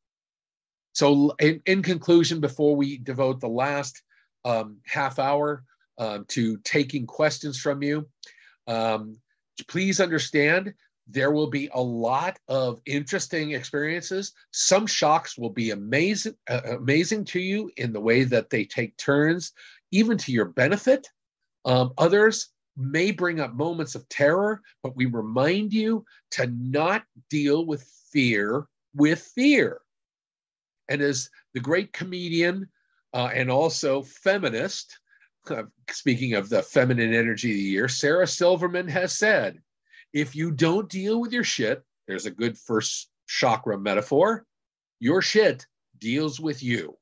So in, in conclusion, before we devote the last um, half hour uh, to taking questions from you, um, please understand there will be a lot of interesting experiences. Some shocks will be amazing, uh, amazing to you in the way that they take turns, even to your benefit. Um, others may bring up moments of terror, but we remind you to not deal with fear with fear. And as the great comedian uh, and also feminist, uh, speaking of the feminine energy of the year, Sarah Silverman has said, if you don't deal with your shit, there's a good first chakra metaphor, your shit deals with you.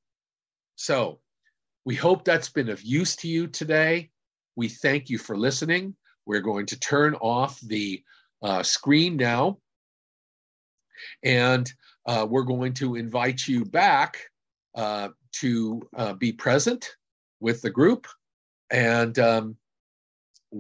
So we hope that's been of use to you today. We thank you for listening. We're going to turn off the uh, screen now. And uh, we're going to invite you back uh, to uh, be present with the group. And um,